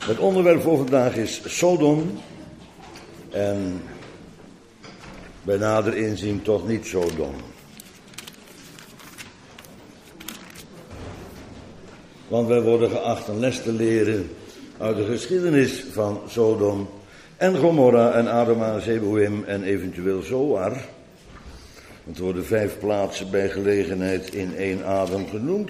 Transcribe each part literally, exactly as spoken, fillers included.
Het onderwerp voor vandaag is Sodom en bij nader inzien toch niet Sodom. Want wij worden geacht een les te leren uit de geschiedenis van Sodom en Gomorra en Adama, Zeboim en eventueel Zoar. Het worden vijf plaatsen bij gelegenheid in één adem genoemd.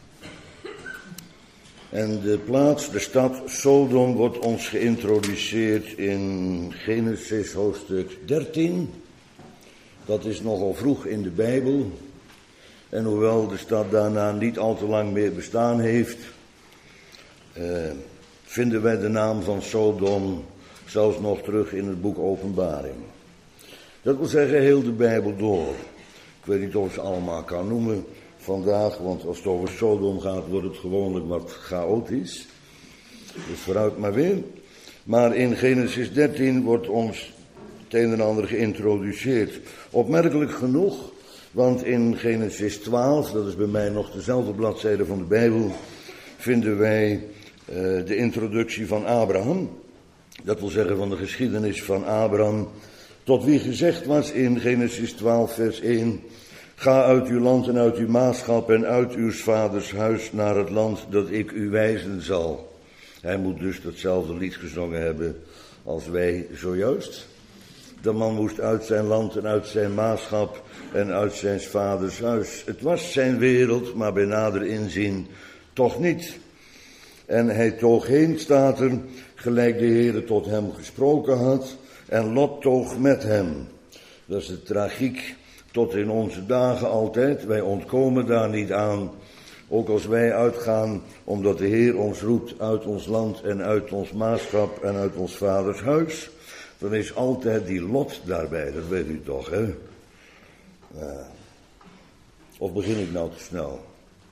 En de plaats, de stad Sodom, wordt ons geïntroduceerd in Genesis hoofdstuk dertien. Dat is nogal vroeg in de Bijbel. En hoewel de stad daarna niet al te lang meer bestaan heeft, eh, vinden wij de naam van Sodom zelfs nog terug in het boek Openbaring. Dat wil zeggen heel de Bijbel door. Ik weet niet of ik ze allemaal kan noemen vandaag, want als het over Sodom gaat, wordt het gewoonlijk wat chaotisch. Dus vooruit maar weer. Maar in Genesis dertien wordt ons het een en ander geïntroduceerd. Opmerkelijk genoeg, want in Genesis twaalf, dat is bij mij nog dezelfde bladzijde van de Bijbel, vinden wij uh, de introductie van Abraham. Dat wil zeggen van de geschiedenis van Abraham, tot wie gezegd was in Genesis twaalf vers één... Ga uit uw land en uit uw maatschap en uit uw vaders huis naar het land dat ik u wijzen zal. Hij moet dus datzelfde lied gezongen hebben als wij zojuist. De man moest uit zijn land en uit zijn maatschap en uit zijn vaders huis. Het was zijn wereld, maar bij nader inzien toch niet. En hij toog heen, staat er, gelijk de Heere tot hem gesproken had, en Lot toog met hem. Dat is de tragiek tot in onze dagen altijd. Wij ontkomen daar niet aan. Ook als wij uitgaan, omdat de Heer ons roept uit ons land en uit ons maatschap en uit ons vaders huis, dan is altijd die Lot daarbij. Dat weet u toch, hè? Ja. Of begin ik nou te snel?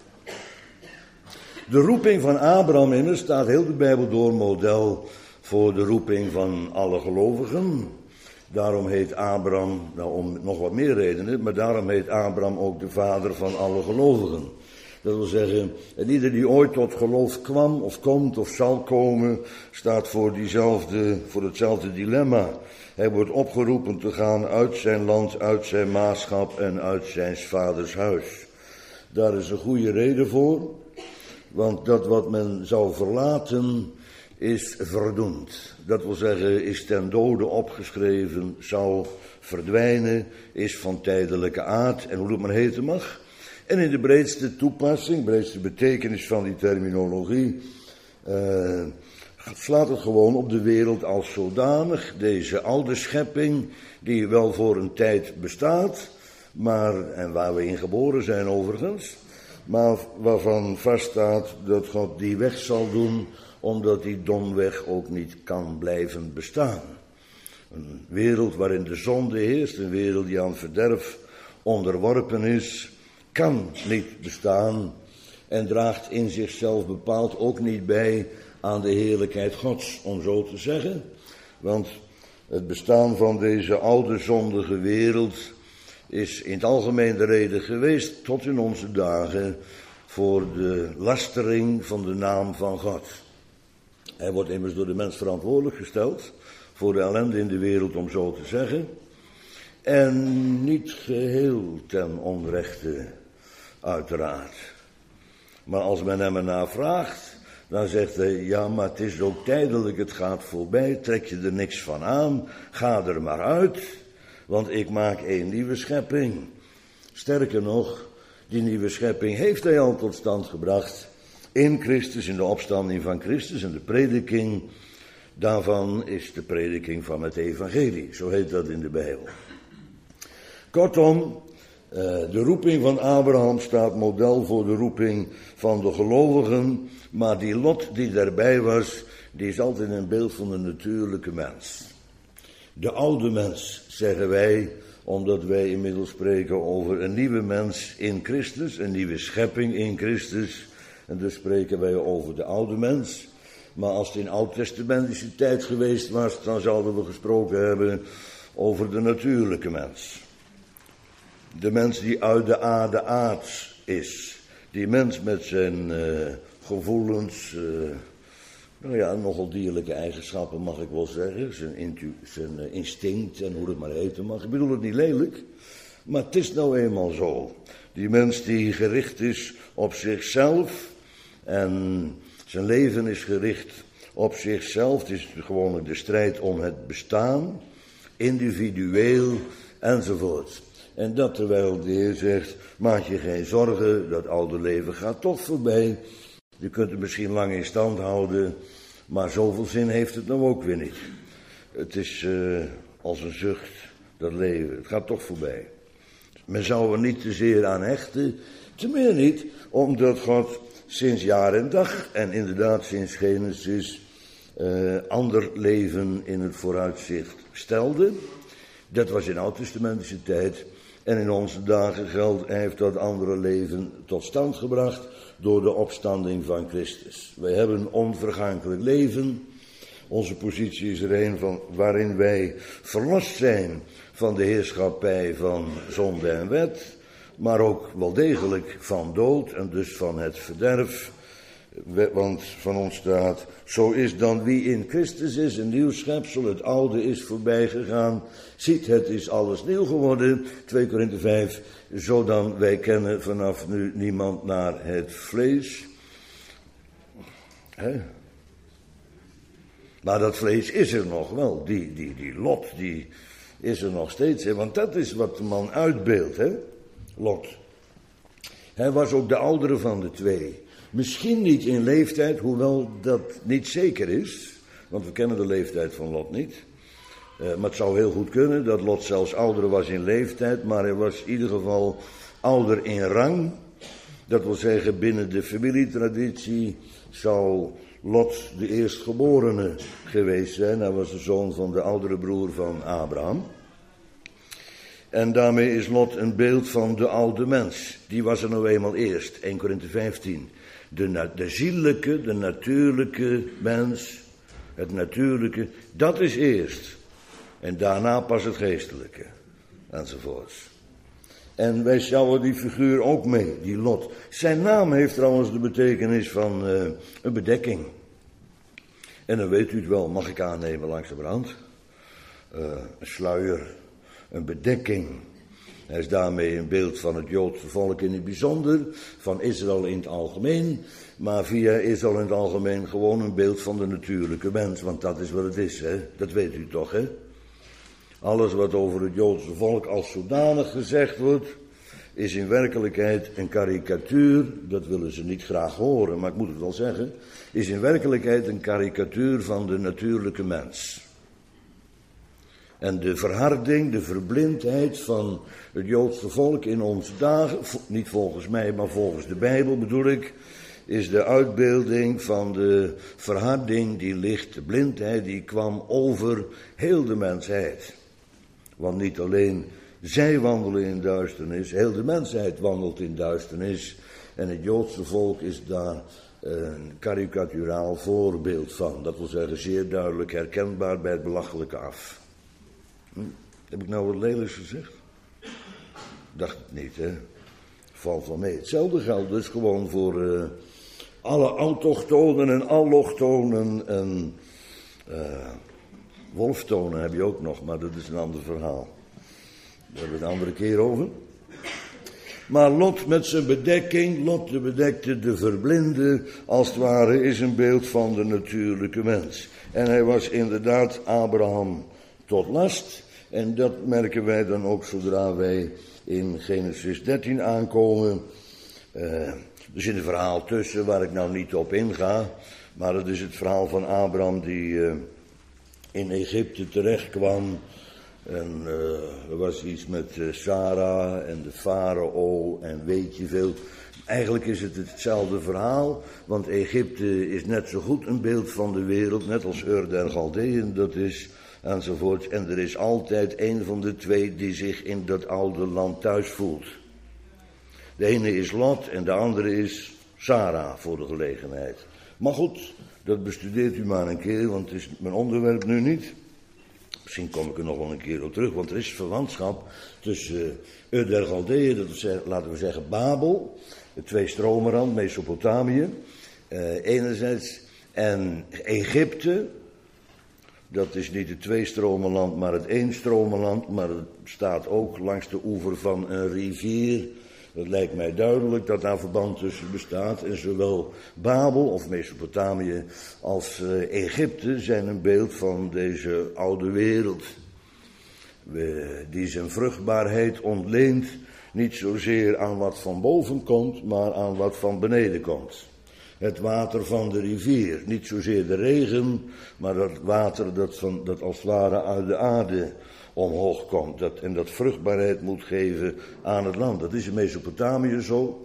De roeping van Abraham immers staat heel de Bijbel door model voor de roeping van alle gelovigen. Daarom heet Abraham, nou om nog wat meer redenen, maar daarom heet Abraham ook de vader van alle gelovigen. Dat wil zeggen, en ieder die ooit tot geloof kwam of komt of zal komen, staat voor diezelfde, voor hetzelfde dilemma. Hij wordt opgeroepen te gaan uit zijn land, uit zijn maatschap en uit zijn vaders huis. Daar is een goede reden voor, want dat wat men zou verlaten is verdoemd. Dat wil zeggen, is ten dode opgeschreven, zal verdwijnen, is van tijdelijke aard en hoe het maar heten mag. En in de breedste toepassing, breedste betekenis van die terminologie, uh, slaat het gewoon op de wereld als zodanig. Deze oude schepping, die wel voor een tijd bestaat, maar, en waar we in geboren zijn overigens, maar waarvan vaststaat dat God die weg zal doen, omdat die domweg ook niet kan blijven bestaan. Een wereld waarin de zonde heerst, een wereld die aan verderf onderworpen is, kan niet bestaan en draagt in zichzelf bepaald ook niet bij aan de heerlijkheid Gods, om zo te zeggen. Want het bestaan van deze oude zondige wereld is in het algemeen de reden geweest, tot in onze dagen, voor de lastering van de naam van God. Hij wordt immers door de mens verantwoordelijk gesteld voor de ellende in de wereld, om zo te zeggen. En niet geheel ten onrechte, uiteraard. Maar als men hem ernaar vraagt, dan zegt hij, ja, maar het is ook tijdelijk, het gaat voorbij, trek je er niks van aan, ga er maar uit, want ik maak een nieuwe schepping. Sterker nog, die nieuwe schepping heeft hij al tot stand gebracht in Christus, in de opstanding van Christus en de prediking daarvan is de prediking van het evangelie. Zo heet dat in de Bijbel. Kortom, de roeping van Abraham staat model voor de roeping van de gelovigen, maar die Lot die daarbij was, die is altijd een beeld van de natuurlijke mens. De oude mens, zeggen wij, omdat wij inmiddels spreken over een nieuwe mens in Christus, een nieuwe schepping in Christus. En dus spreken wij over de oude mens. Maar als het in oud-testamentische tijd geweest was, dan zouden we gesproken hebben over de natuurlijke mens. De mens die uit de aarde aards is. Die mens met zijn uh, gevoelens, uh, nou ja, nogal dierlijke eigenschappen mag ik wel zeggen. Zijn, intu- zijn instinct en hoe het maar heten mag. Ik bedoel het niet lelijk, maar het is nou eenmaal zo. Die mens die gericht is op zichzelf en zijn leven is gericht op zichzelf. Het is gewoonlijk de strijd om het bestaan, individueel enzovoort. En dat terwijl de Heer zegt, maak je geen zorgen, dat oude leven gaat toch voorbij. Je kunt het misschien lang in stand houden, maar zoveel zin heeft het nou ook weer niet. Het is uh, als een zucht, dat leven, het gaat toch voorbij. Men zou er niet te zeer aan hechten, te meer niet, omdat God sinds jaar en dag, en inderdaad sinds Genesis, uh, ander leven in het vooruitzicht stelde. Dat was in oud-testamentische tijd. En in onze dagen geldt, hij heeft dat andere leven tot stand gebracht door de opstanding van Christus. Wij hebben een onvergankelijk leven. Onze positie is er een van waarin wij verlost zijn van de heerschappij van zonde en wet, maar ook wel degelijk van dood en dus van het verderf. Want van ons staat, zo is dan wie in Christus is, een nieuw schepsel, het oude is voorbij gegaan, ziet het is alles nieuw geworden, twee Korinthe vijf, zo dan wij kennen vanaf nu niemand naar het vlees. Hè? Maar dat vlees is er nog wel, die, die, die Lot, die is er nog steeds, hè? Want dat is wat de man uitbeeldt, hè? Lot. Hij was ook de oudere van de twee. Misschien niet in leeftijd, hoewel dat niet zeker is, want we kennen de leeftijd van Lot niet. Uh, maar het zou heel goed kunnen dat Lot zelfs ouder was in leeftijd, maar hij was in ieder geval ouder in rang. Dat wil zeggen, binnen de familietraditie zou Lot de eerstgeborene geweest zijn. Hij was de zoon van de oudere broer van Abraham. En daarmee is Lot een beeld van de oude mens. Die was er nou eenmaal eerst, één Korinthe vijftien. De, de zielelijke, de natuurlijke mens, het natuurlijke, dat is eerst. En daarna pas het geestelijke, enzovoorts. En wij sjouwen die figuur ook mee, die Lot. Zijn naam heeft trouwens de betekenis van uh, een bedekking. En dan weet u het wel, mag ik aannemen langs de brand. Uh, een sluier, een bedekking. Hij is daarmee een beeld van het Joodse volk in het bijzonder, van Israël in het algemeen, maar via Israël in het algemeen gewoon een beeld van de natuurlijke mens, want dat is wat het is, hè? Dat weet u toch, hè? Alles wat over het Joodse volk als zodanig gezegd wordt, is in werkelijkheid een karikatuur, dat willen ze niet graag horen, maar ik moet het wel zeggen, is in werkelijkheid een karikatuur van de natuurlijke mens. En de verharding, de verblindheid van het Joodse volk in onze dagen, niet volgens mij, maar volgens de Bijbel bedoel ik, is de uitbeelding van de verharding die ligt, de blindheid die kwam over heel de mensheid. Want niet alleen zij wandelen in duisternis, heel de mensheid wandelt in duisternis. En het Joodse volk is daar een karikaturaal voorbeeld van. Dat wil zeggen zeer duidelijk herkenbaar bij het belachelijke af. Hm? Heb ik nou wat lelijks gezegd? Dacht het niet, hè? Valt wel mee. Hetzelfde geldt dus gewoon voor uh, alle autochtonen en allochtonen en uh, wolftonen heb je ook nog, maar dat is een ander verhaal. Daar hebben we een andere keer over. Maar Lot met zijn bedekking, Lot de bedekte, de verblinde, als het ware, is een beeld van de natuurlijke mens. En hij was inderdaad Abraham tot last. En dat merken wij dan ook zodra wij in Genesis dertien aankomen. Uh, er zit een verhaal tussen waar ik nou niet op inga. Maar dat is het verhaal van Abraham die uh, in Egypte terecht kwam. En uh, er was iets met uh, Sarah en de farao en weet je veel. Eigenlijk is het hetzelfde verhaal, want Egypte is net zo goed een beeld van de wereld, net als Ur der Galdeën dat is, enzovoort. En er is altijd een van de twee die zich in dat oude land thuis voelt. De ene is Lot en de andere is Sarah voor de gelegenheid. Maar goed, dat bestudeert u maar een keer, want het is mijn onderwerp nu niet. Misschien kom ik er nog wel een keer op terug, want er is verwantschap tussen Ur der Galdeën, dat is, laten we zeggen Babel, het twee stromenrand, Mesopotamië, uh, enerzijds, En Egypte, dat is niet het tweestromenland, maar het eenstromenland, maar het staat ook langs de oever van een rivier. Het lijkt mij duidelijk dat daar verband tussen bestaat. En zowel Babel of Mesopotamië als uh, Egypte zijn een beeld van deze oude wereld. We, die zijn vruchtbaarheid ontleent niet zozeer aan wat van boven komt, maar aan wat van beneden komt. Het water van de rivier, niet zozeer de regen, maar dat water dat, van, dat als het ware uit de aarde omhoog komt. Dat, en dat vruchtbaarheid moet geven aan het land. Dat is in Mesopotamië zo.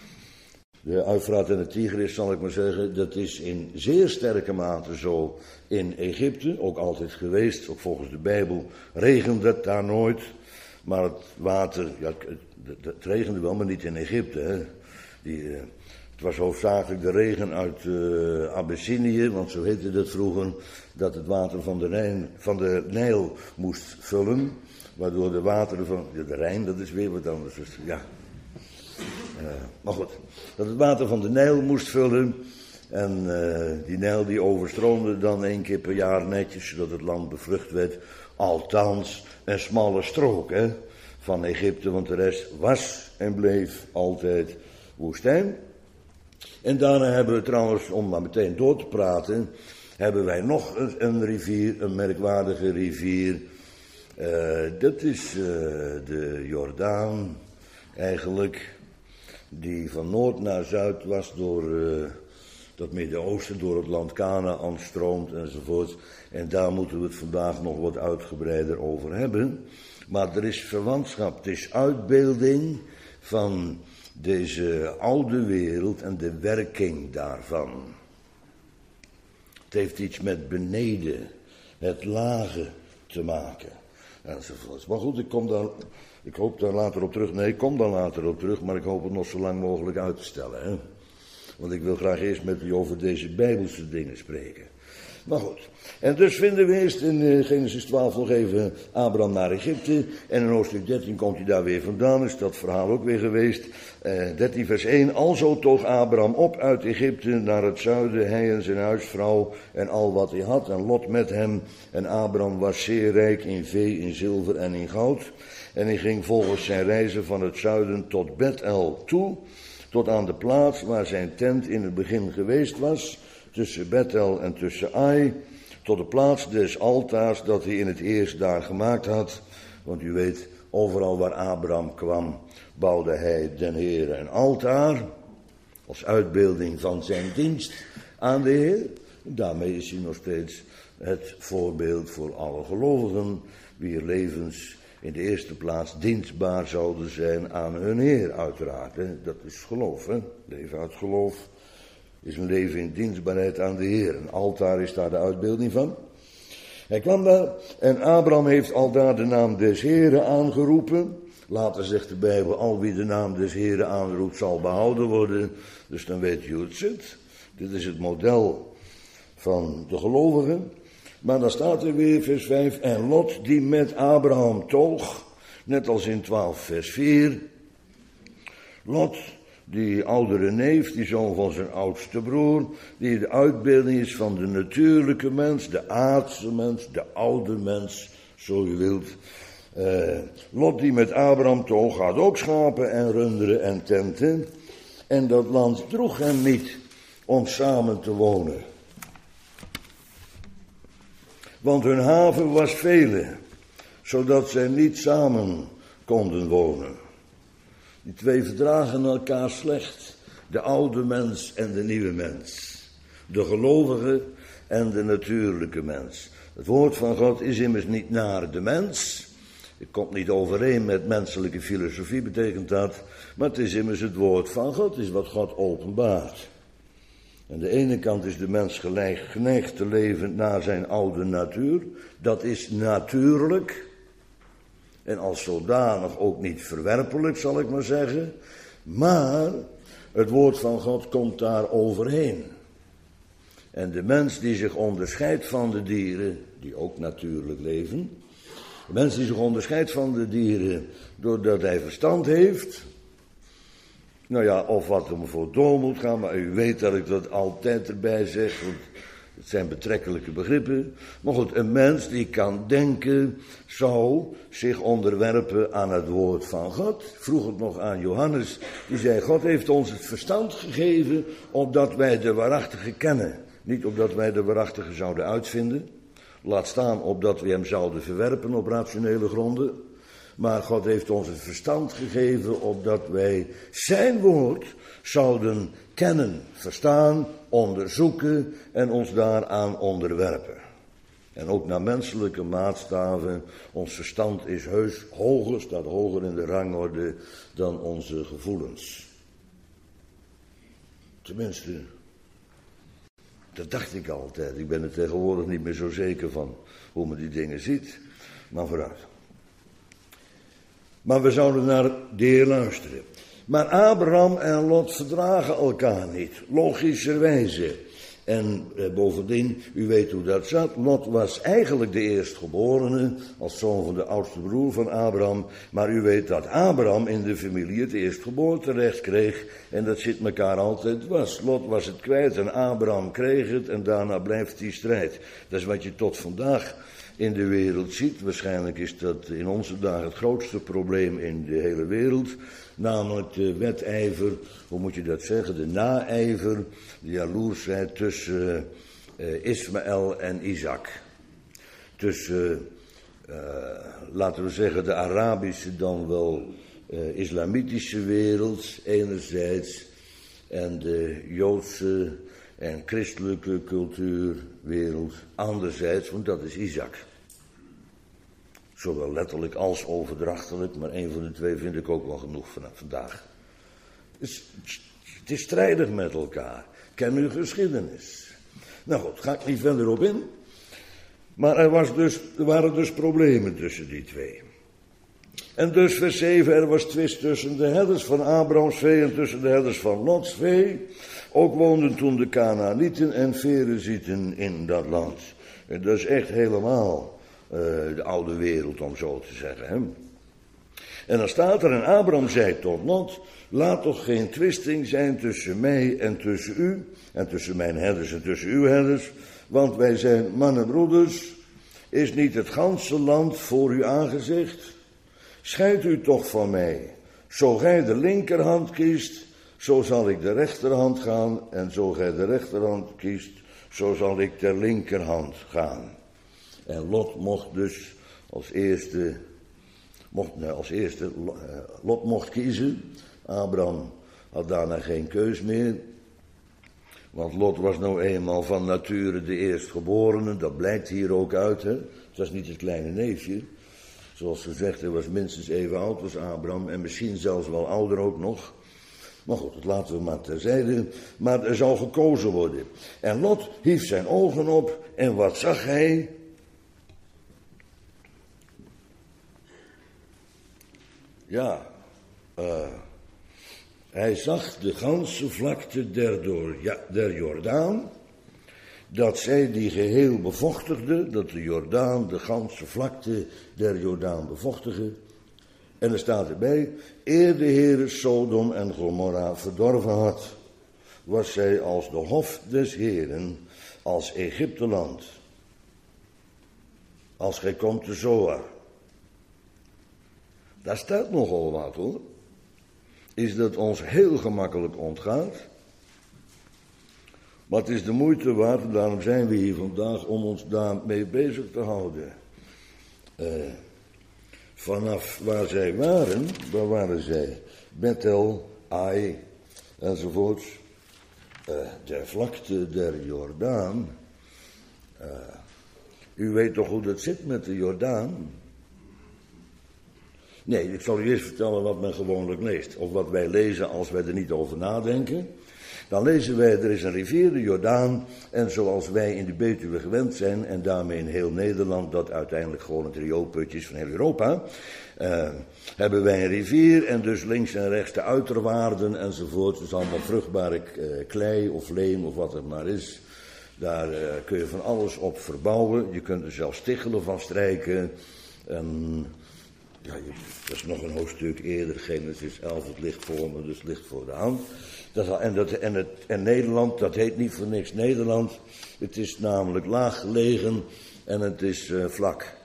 De Eufraat en de Tigris, zal ik maar zeggen, dat is in zeer sterke mate zo in Egypte. Ook altijd geweest, ook volgens de Bijbel regent het daar nooit. Maar het water, ja, het, het regende wel, maar niet in Egypte. Hè. Die, uh, het was hoofdzakelijk de regen uit uh, Abyssinië, want zo heette dat vroeger, dat het water van de, Rijn, van de Nijl moest vullen. Waardoor de wateren van, ja, de Rijn, dat is weer wat anders. Dus, ja. Uh, maar goed, dat het water van de Nijl moest vullen. En uh, die Nijl die overstroomde dan één keer per jaar netjes, zodat het land bevrucht werd. Althans, een smalle strook hè, van Egypte, want de rest was en bleef altijd woestijn. En daarna hebben we trouwens, om maar meteen door te praten, hebben wij nog een, een rivier, een merkwaardige rivier. Uh, dat is uh, de Jordaan, eigenlijk, die van noord naar zuid was door uh, dat Midden-Oosten, door het land Kanaan stroomt enzovoort. En daar moeten we het vandaag nog wat uitgebreider over hebben. Maar er is verwantschap, het is uitbeelding van deze oude wereld en de werking daarvan. Het heeft iets met beneden, het lage te maken. Enzovoort. Maar goed, ik, kom daar, ik hoop daar later op terug. Nee, ik kom daar later op terug, maar ik hoop het nog zo lang mogelijk uit te stellen. Hè? Want ik wil graag eerst met u over deze Bijbelse dingen spreken. Maar goed, en dus vinden we eerst in uh, Genesis twaalf nog even Abraham naar Egypte. En in hoofdstuk dertien komt hij daar weer vandaan, is dat verhaal ook weer geweest. Uh, dertien vers één, alzo toog Abraham op uit Egypte naar het zuiden, hij en zijn huisvrouw en al wat hij had. En Lot met hem. En Abraham was zeer rijk in vee, in zilver en in goud. En hij ging volgens zijn reizen van het zuiden tot Bethel toe, tot aan de plaats waar zijn tent in het begin geweest was, tussen Bethel en tussen Ai, tot de plaats des altaars dat hij in het eerst daar gemaakt had. Want u weet, overal waar Abraham kwam, bouwde hij den Heer een altaar, als uitbeelding van zijn dienst aan de Heer. En daarmee is hij nog steeds het voorbeeld voor alle gelovigen, wier levens in de eerste plaats dienstbaar zouden zijn aan hun Heer, uiteraard. Hè. Dat is geloof, hè. Leven uit geloof is een leven in dienstbaarheid aan de Heer. Een altaar is daar de uitbeelding van. Hij kwam daar en Abraham heeft aldaar de naam des Heeren aangeroepen. Later zegt de Bijbel, al wie de naam des Heeren aanroept zal behouden worden. Dus dan weet je hoe het zit. Dit is het model van de gelovigen. Maar dan staat er weer vers vijf, en Lot die met Abraham toog, net als in twaalf vers vier. Lot, die oudere neef, die zoon van zijn oudste broer, die de uitbeelding is van de natuurlijke mens, de aardse mens, de oude mens, zo je wilt. Uh, Lot die met Abraham toog had ook schapen en runderen en tenten. En dat land droeg hem niet om samen te wonen. Want hun haven was vele, zodat zij niet samen konden wonen. Die twee verdragen elkaar slecht. De oude mens en de nieuwe mens. De gelovige en de natuurlijke mens. Het woord van God is immers niet naar de mens. Het komt niet overeen met menselijke filosofie, betekent dat. Maar het is immers het woord van God, het is wat God openbaart. Aan de ene kant is de mens gelijk geneigd te leven naar zijn oude natuur. Dat is natuurlijk. En als zodanig ook niet verwerpelijk, zal ik maar zeggen. Maar het woord van God komt daar overheen. En de mens die zich onderscheidt van de dieren, die ook natuurlijk leven. De mens die zich onderscheidt van de dieren doordat hij verstand heeft. Nou ja, of wat er voor door moet gaan, maar u weet dat ik dat altijd erbij zeg, want het zijn betrekkelijke begrippen. Maar goed, een mens die kan denken, zou zich onderwerpen aan het woord van God. Ik vroeg het nog aan Johannes, die zei, God heeft ons het verstand gegeven, opdat wij de waarachtige kennen. Niet opdat wij de waarachtige zouden uitvinden, laat staan opdat we hem zouden verwerpen op rationele gronden. Maar God heeft ons het verstand gegeven, opdat wij zijn woord zouden kennen, verstaan, onderzoeken en ons daaraan onderwerpen. En ook naar menselijke maatstaven, ons verstand is heus hoger, staat hoger in de rangorde dan onze gevoelens. Tenminste, dat dacht ik altijd. Ik ben er tegenwoordig niet meer zo zeker van hoe men die dingen ziet, maar vooruit. Maar we zouden naar de Heer luisteren. Maar Abraham en Lot verdragen elkaar niet, logischerwijze. En eh, bovendien, u weet hoe dat zat, Lot was eigenlijk de eerstgeborene, als zoon van de oudste broer van Abraham. Maar u weet dat Abraham in de familie het eerstgeboorterecht kreeg. En dat zit elkaar altijd dwars. Lot was het kwijt en Abraham kreeg het en daarna blijft die strijd. Dat is wat je tot vandaag in de wereld ziet. Waarschijnlijk is dat in onze dagen het grootste probleem in de hele wereld. Namelijk de wedijver, hoe moet je dat zeggen, de naijver, de jaloersheid tussen uh, Ismaël en Isaac. Tussen, uh, laten we zeggen, de Arabische dan wel uh, islamitische wereld enerzijds en de Joodse en christelijke cultuurwereld anderzijds, want dat is Isaac. Zowel letterlijk als overdrachtelijk, maar een van de twee vind ik ook wel genoeg vanaf vandaag. Dus, het is strijdig met elkaar. Ken uw geschiedenis. Nou goed, ga ik niet verder op in. Maar er, was dus, er waren dus problemen tussen die twee. En dus vers zeven, er was twist tussen de herders van Abrahams vee en tussen de herders van Lots vee. Ook woonden toen de Kanaanieten en Ferezieten in dat land. En dat is echt helemaal uh, de oude wereld, om zo te zeggen. Hè? En dan staat er, en Abraham zei tot Lot, laat toch geen twisting zijn tussen mij en tussen u, en tussen mijn herders en tussen uw herders, want wij zijn mannenbroeders. Is niet het ganse land voor u aangezegd? Scheid u toch van mij. Zo gij de linkerhand kiest, zo zal ik de rechterhand gaan, en zo gij de rechterhand kiest, zo zal ik ter linkerhand gaan. En Lot mocht dus als eerste, mocht, nee, als eerste, Lot mocht kiezen. Abraham had daarna geen keus meer. Want Lot was nou eenmaal van nature de eerstgeborene, dat blijkt hier ook uit. Hè? Het was niet het kleine neefje. Zoals gezegd, hij was minstens even oud als Abraham en misschien zelfs wel ouder ook nog. Maar goed, dat laten we maar terzijde. Maar er zou gekozen worden. En Lot hief zijn ogen op en wat zag hij? Ja, uh, hij zag de ganse vlakte der, door, ja, der Jordaan, dat zij die geheel bevochtigde, dat de Jordaan de ganse vlakte der Jordaan bevochtigde. En er staat erbij, eer de Heere Sodom en Gomorra verdorven had, was zij als de hof des Heeren, als Egypteland. Als gij komt te Zoar. Daar staat nogal wat hoor. Is dat ons heel gemakkelijk ontgaat. Maar het is de moeite waard, en daarom zijn we hier vandaag om ons daarmee bezig te houden. Uh, vanaf waar zij waren, waar waren zij? Bethel, Ai, enzovoort. Uh, der vlakte der Jordaan. Uh, u weet toch hoe dat zit met de Jordaan? Nee, ik zal u eerst vertellen wat men gewoonlijk leest. Of wat wij lezen als wij er niet over nadenken. Dan lezen wij, er is een rivier, de Jordaan. En zoals wij in de Betuwe gewend zijn, en daarmee in heel Nederland, dat uiteindelijk gewoon het rioolputje is van heel Europa. Uh, hebben wij een rivier en dus links en rechts de uiterwaarden enzovoort. Dus allemaal vruchtbare uh, klei of leem of wat het maar is. Daar uh, kun je van alles op verbouwen. Je kunt er zelfs stichelen van strijken. En Ja, dat is nog een hoofdstuk eerder, Genesis elf, het ligt voor me, dus het ligt voor de hand. Dat, en, dat, en, het, en Nederland, dat heet niet voor niks Nederland. Het is namelijk laag gelegen en het is uh, vlak.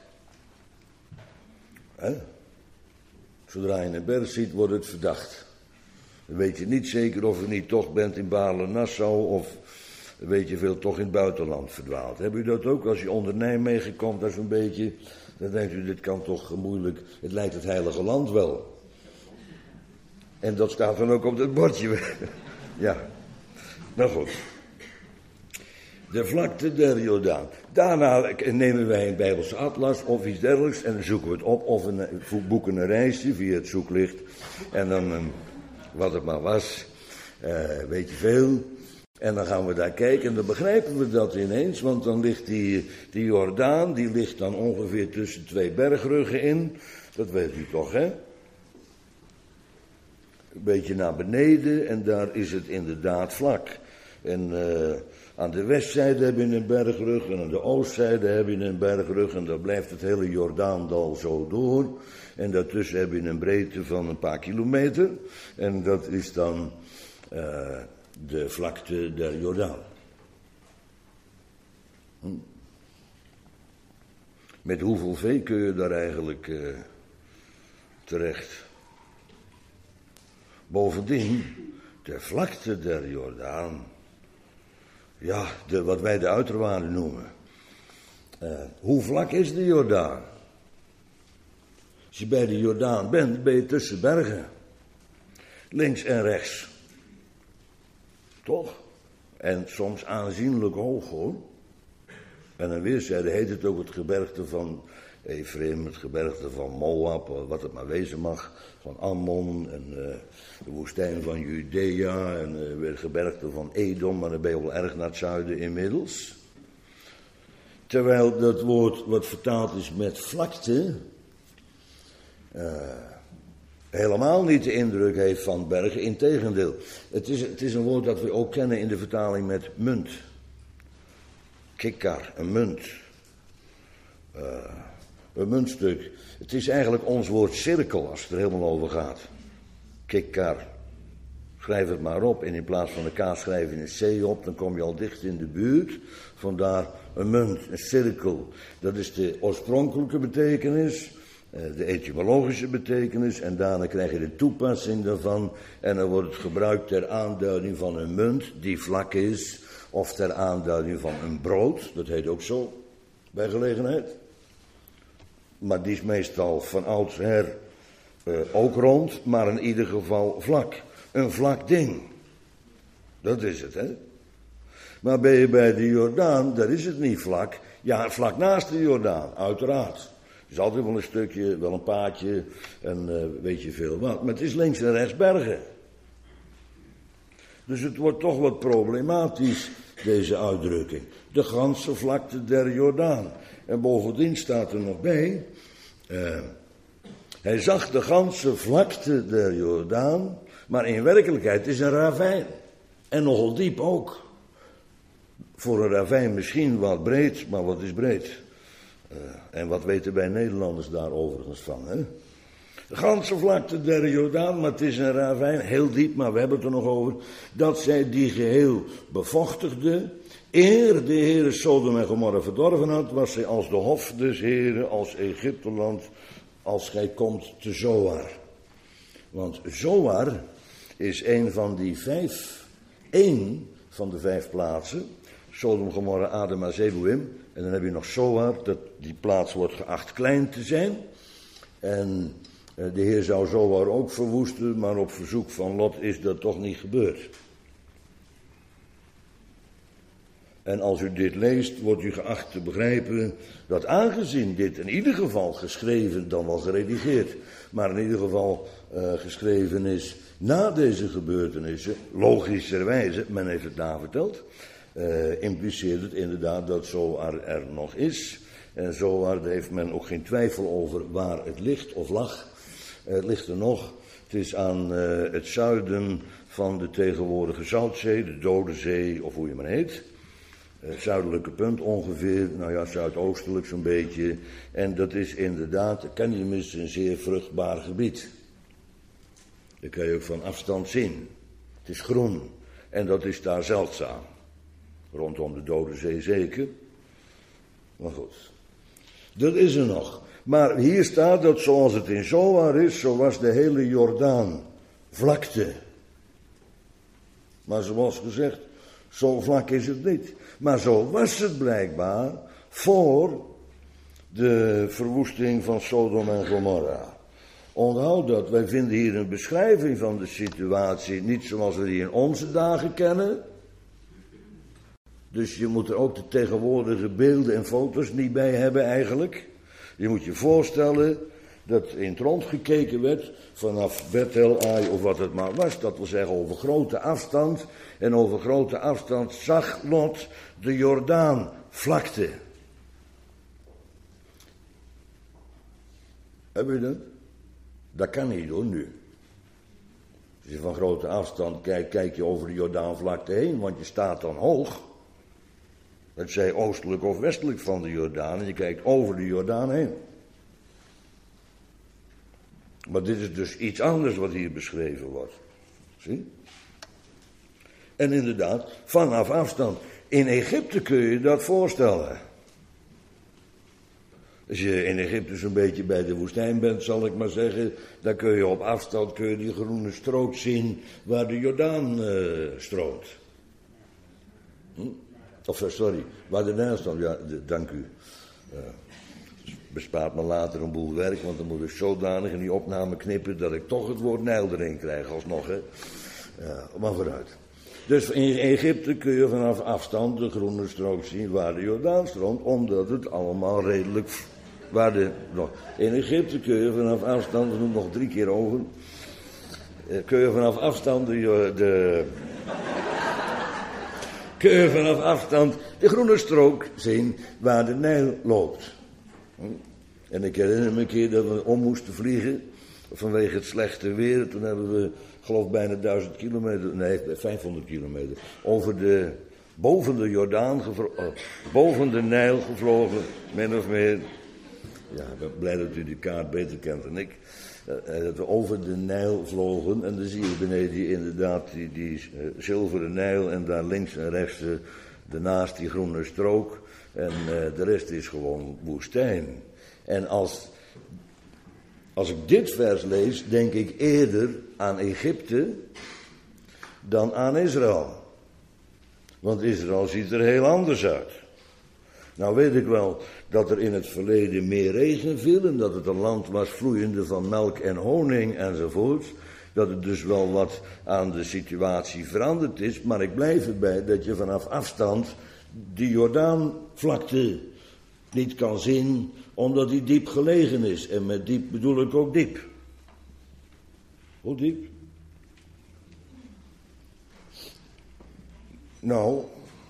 Hè? Zodra je een berg ziet, wordt het verdacht. Dan weet je niet zeker of je niet toch bent in Baarle-Nassau of weet je veel toch in het buitenland verdwaald. Heb u dat ook? Als je onder Nijmegen komt, dat is een beetje, dan denkt u, dit kan toch moeilijk, het lijkt het heilige land wel. En dat staat dan ook op het bordje. Ja, nou goed. De vlakte der Jordaan. Daarna nemen wij een Bijbelse atlas of iets dergelijks en dan zoeken we het op of een, boeken een reisje via het zoeklicht. En dan, um, wat het maar was, uh, weet je veel. En dan gaan we daar kijken en dan begrijpen we dat ineens, want dan ligt die, die Jordaan, die ligt dan ongeveer tussen twee bergruggen in. Dat weet u toch, hè? Een beetje naar beneden en daar is het inderdaad vlak. En uh, aan de westzijde heb je een bergrug en aan de oostzijde heb je een bergrug en daar blijft het hele Jordaandal zo door. En daartussen heb je een breedte van een paar kilometer en dat is dan uh, de vlakte der Jordaan. Hm. Met hoeveel vee kun je daar eigenlijk uh, terecht? Bovendien, de vlakte der Jordaan, ja, de, wat wij de uiterwaarde noemen. Uh, hoe vlak is de Jordaan? Als je bij de Jordaan bent, ben je tussen bergen. Links en rechts. Toch? En soms aanzienlijk hoog, hoor. En aan weerszijden heet het ook het gebergte van Ephraim, het gebergte van Moab, wat het maar wezen mag, van Ammon en uh, de woestijn van Judea en uh, weer het gebergte van Edom, maar dan ben je wel erg naar het zuiden inmiddels. Terwijl dat woord wat vertaald is met vlakte, uh, helemaal niet de indruk heeft van bergen, integendeel. Het is, het is een woord dat we ook kennen in de vertaling met munt. Kikkar, een munt. Uh, Een muntstuk. Het is eigenlijk ons woord cirkel als het er helemaal over gaat. Kikkar. Schrijf het maar op. En in plaats van een K schrijf je een C op. Dan kom je al dicht in de buurt. Vandaar een munt, een cirkel. Dat is de oorspronkelijke betekenis. De etymologische betekenis. En daarna krijg je de toepassing daarvan. En dan wordt het gebruikt ter aanduiding van een munt die vlak is. Of ter aanduiding van een brood. Dat heet ook zo. Bij gelegenheid. Maar die is meestal van oudsher uh, ook rond, maar in ieder geval vlak. Een vlak ding. Dat is het, hè. Maar ben je bij de Jordaan, daar is het niet vlak. Ja, vlak naast de Jordaan, uiteraard. Er is altijd wel een stukje, wel een paadje en uh, weet je veel wat. Maar het is links en rechts bergen. Dus het wordt toch wat problematisch, deze uitdrukking. De ganse vlakte der Jordaan. En bovendien staat er nog bij, uh, hij zag de ganse vlakte der Jordaan, maar in werkelijkheid is een ravijn. En nogal diep ook. Voor een ravijn misschien wat breed, maar wat is breed? Uh, en wat weten wij Nederlanders daar overigens van, hè? De ganse vlakte der Jordaan, maar het is een ravijn, heel diep, maar we hebben het er nog over, dat zij die geheel bevochtigde. Eer de Heere Sodom en Gomorra verdorven had, was zij als de hof des Heere, als Egypteland, als gij komt te Zoar. Want Zoar is een van die vijf, één van de vijf plaatsen, Sodom, Gomorra, Adema, Zeboim. En dan heb je nog Zoar, dat, die plaats wordt geacht klein te zijn. En de Heer zou Zoar ook verwoesten, maar op verzoek van Lot is dat toch niet gebeurd. En als u dit leest, wordt u geacht te begrijpen dat aangezien dit in ieder geval geschreven, dan wel geredigeerd, maar in ieder geval uh, geschreven is na deze gebeurtenissen, logischerwijze, men heeft het naverteld, uh, impliceert het inderdaad dat Zoar er nog is. En Zoar, daar heeft men ook geen twijfel over waar het ligt of lag. Uh, het ligt er nog. Het is aan uh, het zuiden van de tegenwoordige Zoutzee, de Dode Zee, of hoe je maar heet. Het zuidelijke punt ongeveer, nou ja, zuidoostelijk zo'n beetje. En dat is inderdaad, Canyon is een zeer vruchtbaar gebied. Dat kan je ook van afstand zien. Het is groen en dat is daar zeldzaam. Rondom de Dode Zee zeker. Maar goed, dat is er nog. Maar hier staat dat zoals het in Zoar is, zo was de hele Jordaan vlakte. Maar zoals gezegd, zo vlak is het niet. Maar zo was het blijkbaar voor de verwoesting van Sodom en Gomorra. Onthoud dat, wij vinden hier een beschrijving van de situatie, niet zoals we die in onze dagen kennen. Dus je moet er ook de tegenwoordige beelden en foto's niet bij hebben eigenlijk. Je moet je voorstellen dat in het rond gekeken werd vanaf Bethel, Ai of wat het maar was. Dat wil zeggen over grote afstand. En over grote afstand zag Lot de Jordaan vlakte. Heb je dat? Dat kan niet hoor nu. Als je van grote afstand kijkt, kijk je over de Jordaanvlakte heen, want je staat dan hoog. Het zij oostelijk of westelijk van de Jordaan en je kijkt over de Jordaan heen. Maar dit is dus iets anders wat hier beschreven wordt. Zie? En inderdaad, vanaf afstand. In Egypte kun je dat voorstellen. Als je in Egypte zo'n beetje bij de woestijn bent, zal ik maar zeggen, dan kun je op afstand kun je die groene strook zien waar de Jordaan uh, stroomt. Hm? Of sorry, waar de Nijl stroomt. Ja, de, dank u. Uh, bespaart me later een boel werk, want dan moet ik zodanig in die opname knippen dat ik toch het woord Nijl erin krijg alsnog. Hè. Ja, maar vooruit. Dus in Egypte kun je vanaf afstand de groene strook zien waar de Jordaan stroomt, omdat het allemaal redelijk... Waar de, in Egypte kun je vanaf afstand, we doen nog drie keer over, kun je vanaf afstand de, de kun je vanaf afstand de groene strook zien waar de Nijl loopt. En ik herinner me een keer dat we om moesten vliegen vanwege het slechte weer. Toen hebben we, geloof ik, bijna duizend kilometer, nee, vijfhonderd kilometer, over de, boven de Jordaan, gevro- uh, boven de Nijl gevlogen, min of meer. Ja, ik ben blij dat u die kaart beter kent dan ik. Uh, dat we over de Nijl vlogen en dan zie je beneden die, inderdaad die, die uh, zilveren Nijl en daar links en rechts uh, daarnaast die groene strook. En uh, de rest is gewoon woestijn. En als, als ik dit vers lees, denk ik eerder aan Egypte dan aan Israël. Want Israël ziet er heel anders uit. Nou weet ik wel dat er in het verleden meer regen viel en dat het een land was vloeiende van melk en honing enzovoort. Dat het dus wel wat aan de situatie veranderd is, maar ik blijf erbij dat je vanaf afstand die Jordaanvlakte niet kan zien, omdat die diep gelegen is. En met diep bedoel ik ook diep. Hoe diep? Nou,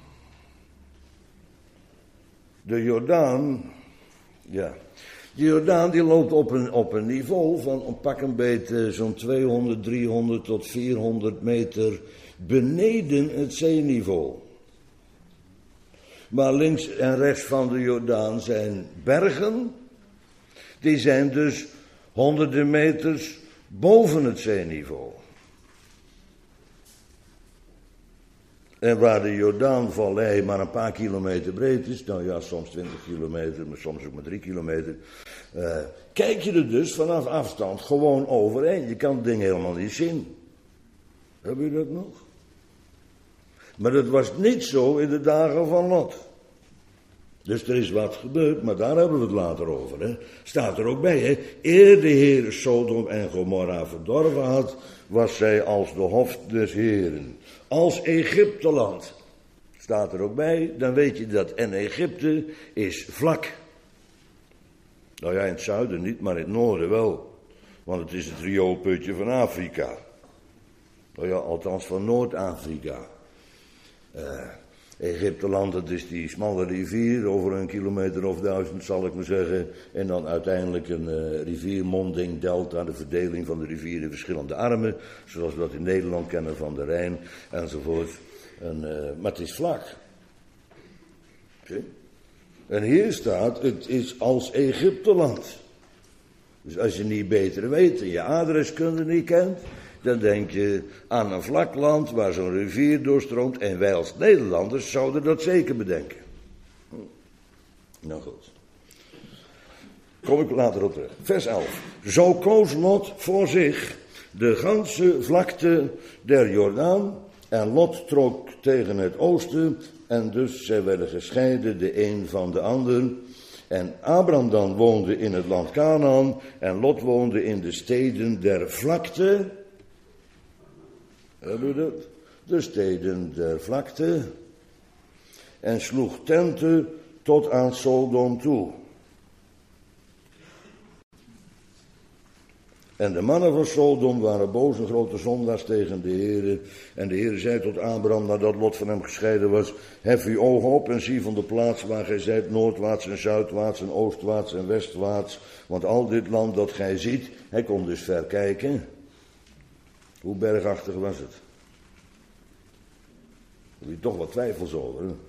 de Jordaan, ja, de Jordaan die loopt op een, op een niveau van een pak een beetje zo'n tweehonderd, driehonderd tot vierhonderd meter beneden het zeeniveau. Maar links en rechts van de Jordaan zijn bergen, die zijn dus honderden meters boven het zeeniveau. En waar de Jordaanvallei maar een paar kilometer breed is, nou ja, soms twintig kilometer, maar soms ook maar drie kilometer, uh, kijk je er dus vanaf afstand gewoon overheen. Je kan het ding helemaal niet zien. Heb je dat nog? Maar dat was niet zo in de dagen van Lot. Dus er is wat gebeurd, maar daar hebben we het later over. Hè. Staat er ook bij, hè. Eer de Heer Sodom en Gomorra verdorven had, was zij als de hof des Heeren. Als Egypteland. Staat er ook bij, dan weet je dat. En Egypte is vlak. Nou ja, in het zuiden niet, maar in het noorden wel. Want het is het rioolputje van Afrika. Nou ja, althans van Noord-Afrika. Uh, Egypteland, dat is die smalle rivier, over een kilometer of duizend zal ik maar zeggen. En dan uiteindelijk een uh, riviermonding, delta, de verdeling van de rivier in verschillende armen. Zoals we dat in Nederland kennen van de Rijn enzovoort. En, uh, maar het is vlak. Zie? En hier staat, het is als Egypteland. Dus als je niet beter weet en je adreskunde niet kent, dan denk je aan een vlak land waar zo'n rivier doorstroomt. En wij als Nederlanders zouden dat zeker bedenken. Nou goed. Kom ik later op terug. Vers elf. Zo koos Lot voor zich de ganse vlakte der Jordaan. En Lot trok tegen het oosten. En dus zij werden gescheiden de een van de ander. En Abraham dan woonde in het land Canaan. En Lot woonde in de steden der vlakte. Hebben we dat? De steden der vlakte. En sloeg tenten tot aan Sodom toe. En de mannen van Sodom waren boos en grote zondaars tegen de Heere. En de Heere zei tot Abraham, nadat Lot van hem gescheiden was: hef uw ogen op en zie van de plaats waar gij zijt, noordwaarts en zuidwaarts en oostwaarts en westwaarts. Want al dit land dat gij ziet, hij kon dus ver kijken. Hoe bergachtig was het? Daar heb je toch wat twijfels over, hè?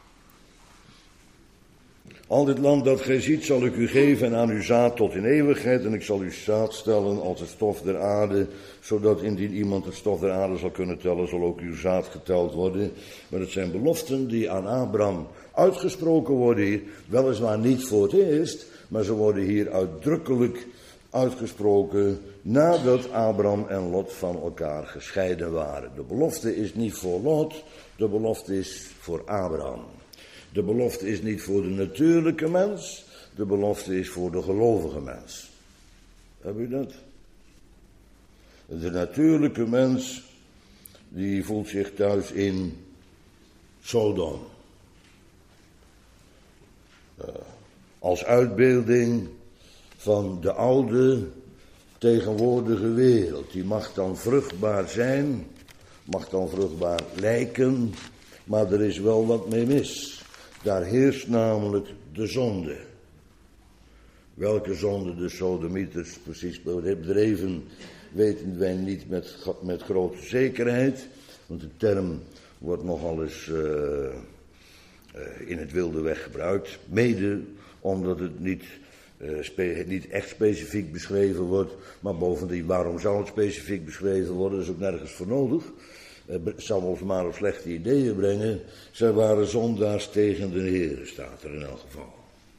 Al dit land dat gij ziet zal ik u geven en aan uw zaad tot in eeuwigheid. En ik zal uw zaad stellen als het stof der aarde. Zodat indien iemand het stof der aarde zal kunnen tellen, zal ook uw zaad geteld worden. Maar het zijn beloften die aan Abraham uitgesproken worden hier. Weliswaar niet voor het eerst, maar ze worden hier uitdrukkelijk uitgesproken nadat Abraham en Lot van elkaar gescheiden waren. De belofte is niet voor Lot, de belofte is voor Abraham. De belofte is niet voor de natuurlijke mens, de belofte is voor de gelovige mens. Heb u dat? De natuurlijke mens, die voelt zich thuis in Sodom. Uh, als uitbeelding van de oude, tegenwoordige wereld. Die mag dan vruchtbaar zijn, mag dan vruchtbaar lijken, maar er is wel wat mee mis. Daar heerst namelijk de zonde. Welke zonde de sodomieters precies bedreven, weten wij niet met, met grote zekerheid. Want de term wordt nogal eens uh, uh, in het wilde weg gebruikt. Mede omdat het niet, uh, spe, niet echt specifiek beschreven wordt. Maar bovendien, waarom zou het specifiek beschreven worden? Dat is ook nergens voor nodig. Het zal ons maar op slechte ideeën brengen. Zij waren zondaars tegen de Heer, staat er in elk geval.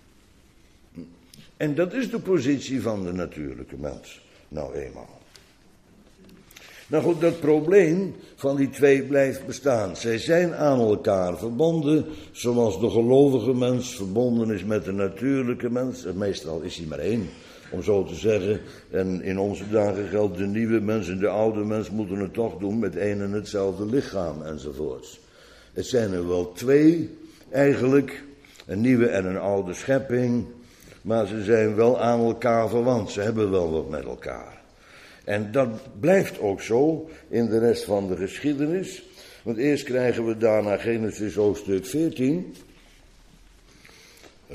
En dat is de positie van de natuurlijke mens. Nou eenmaal. Nou goed, dat probleem van die twee blijft bestaan. Zij zijn aan elkaar verbonden, zoals de gelovige mens verbonden is met de natuurlijke mens. En meestal is hij maar één, om zo te zeggen. En in onze dagen geldt, de nieuwe mens en de oude mens moeten het toch doen met één en hetzelfde lichaam enzovoorts. Het zijn er wel twee eigenlijk, een nieuwe en een oude schepping, maar ze zijn wel aan elkaar verwant, ze hebben wel wat met elkaar. En dat blijft ook zo in de rest van de geschiedenis, want eerst krijgen we daarna Genesis hoofdstuk veertien. Uh,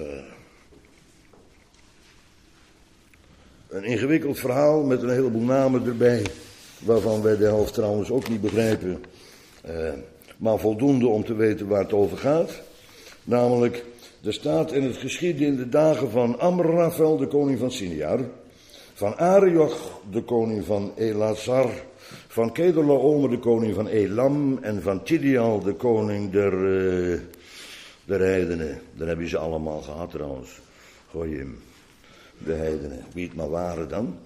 Een ingewikkeld verhaal met een heleboel namen erbij, waarvan wij de helft trouwens ook niet begrijpen. Uh, maar voldoende om te weten waar het over gaat. Namelijk, er staat in het geschieden in de dagen van Amrafel, de koning van Siniar, van Arioch, de koning van Elazar, van Kedorlaomer, de koning van Elam, en van Tidial, de koning der, uh, der heidenen. Daar heb je ze allemaal gehad trouwens. Gooi hem. De heidenen, wie het maar waren dan.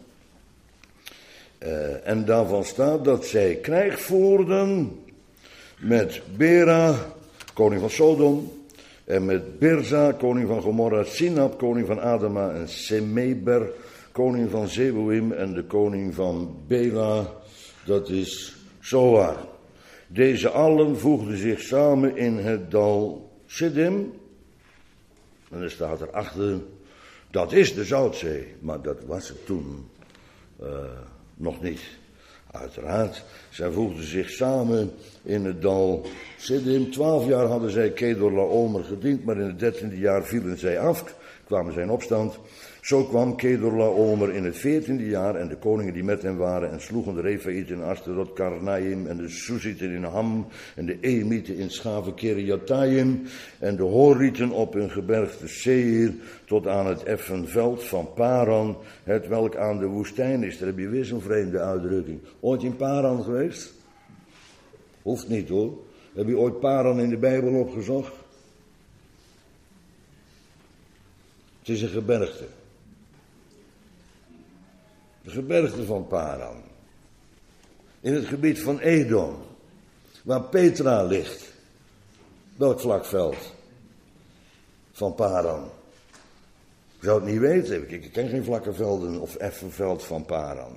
Uh, en daarvan staat dat zij krijg voerden met Bera, koning van Sodom, en met Birza, koning van Gomorra, Sinab, koning van Adama, en Semeber, koning van Zeboim, en de koning van Bela, dat is Zoar. Deze allen voegden zich samen in het dal Siddim, en er staat erachter, dat is de Zoutzee, maar dat was het toen uh, nog niet. Uiteraard, zij voegden zich samen in het dal Siddim. Twaalf jaar hadden zij Kedorlaomer gediend, maar in het dertiende jaar vielen zij af, kwamen zij in opstand. Zo kwam Kedorlaomer in het veertiende jaar en de koningen die met hem waren en sloegen de Refaïten in Asterot Karnaim en de Soezieten in Ham en de Eemieten in Schaven Kiriatayim en de Horieten op hun gebergte Seir tot aan het effen veld van Paran, het welk aan de woestijn is. Daar heb je weer zo'n vreemde uitdrukking. Ooit in Paran geweest? Hoeft niet hoor. Heb je ooit Paran in de Bijbel opgezocht? Het is een gebergte. De gebergte van Paran. In het gebied van Edom. Waar Petra ligt. Welk vlakveld? Van Paran. Ik zou het niet weten. Ik ken geen vlakke velden of effen veld van Paran.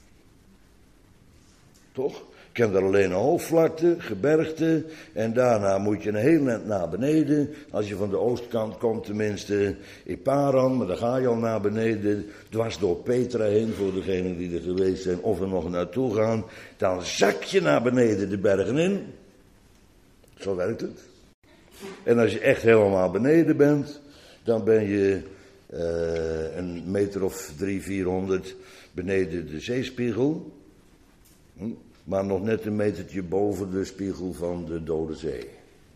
Toch? Ik ken daar alleen een hoofdvlakte, gebergte. En daarna moet je een heel net naar beneden. Als je van de oostkant komt tenminste in Paran. Maar dan ga je al naar beneden. Dwars door Petra heen voor degenen die er geweest zijn. Of er nog naartoe gaan. Dan zak je naar beneden de bergen in. Zo werkt het. En als je echt helemaal beneden bent. Dan ben je uh, een meter of drie, vierhonderd beneden de zeespiegel. Hm? Maar nog net een metertje boven de spiegel van de Dode Zee.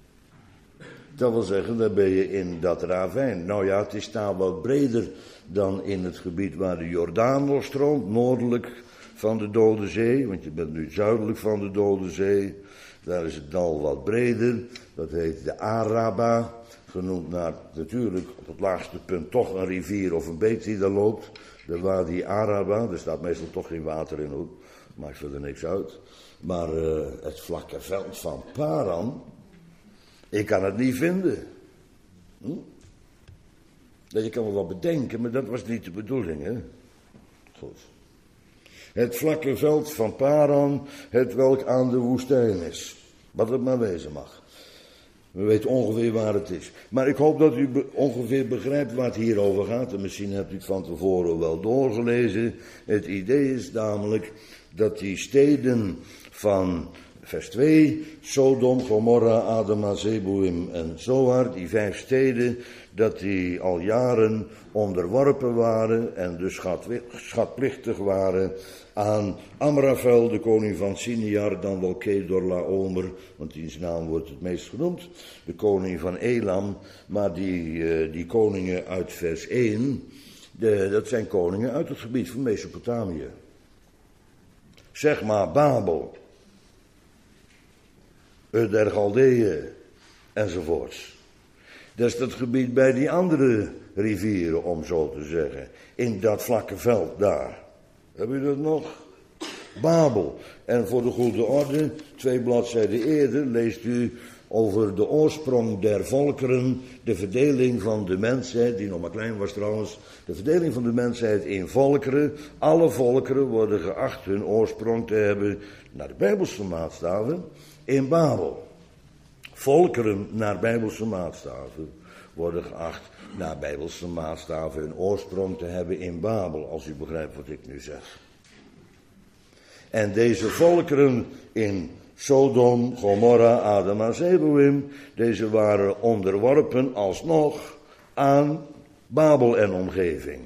Dat wil zeggen, dan ben je in dat ravijn. Nou ja, het is daar wat breder dan in het gebied waar de Jordaan doorstroomt, noordelijk van de Dode Zee. Want je bent nu zuidelijk van de Dode Zee. Daar is het dal wat breder. Dat heet de Araba. Genoemd naar natuurlijk op het laagste punt toch een rivier of een beek die daar loopt. De Wadi Araba. Er staat meestal toch geen water in hoor. Maakt verder niks uit. Maar uh, het vlakke veld van Paran, ik kan het niet vinden. Hm? Je kan wel wat bedenken, maar dat was niet de bedoeling, hè? Goed. Het vlakke veld van Paran, het welk aan de woestijn is. Wat het maar wezen mag. We weten ongeveer waar het is. Maar ik hoop dat u be- ongeveer begrijpt waar het hier over gaat. En misschien hebt u het van tevoren wel doorgelezen. Het idee is namelijk dat die steden van vers twee, Sodom, Gomorra, Adama, Zeboim en Zoar, die vijf steden, dat die al jaren onderworpen waren en dus schat, schatplichtig waren aan Amrafel, de koning van Siniar, dan wel Kedorlaomer, want diens naam wordt het meest genoemd, de koning van Elam, maar die, die koningen uit vers één, de, dat zijn koningen uit het gebied van Mesopotamië. Zeg maar Babel, Ur der Galdeeën enzovoorts. Dat is dat gebied bij die andere rivieren, om zo te zeggen. In dat vlakke veld daar. Heb je dat nog? Babel. En voor de goede orde, twee bladzijden eerder, leest u over de oorsprong der volkeren, de verdeling van de mensheid, die nog maar klein was trouwens, de verdeling van de mensheid in volkeren. Alle volkeren worden geacht hun oorsprong te hebben, naar de Bijbelse maatstaven, in Babel. Volkeren naar Bijbelse maatstaven worden geacht naar Bijbelse maatstaven hun oorsprong te hebben in Babel, als u begrijpt wat ik nu zeg. En deze volkeren in Sodom, Gomorra, Adama, Zeboim, deze waren onderworpen alsnog aan Babel en omgeving.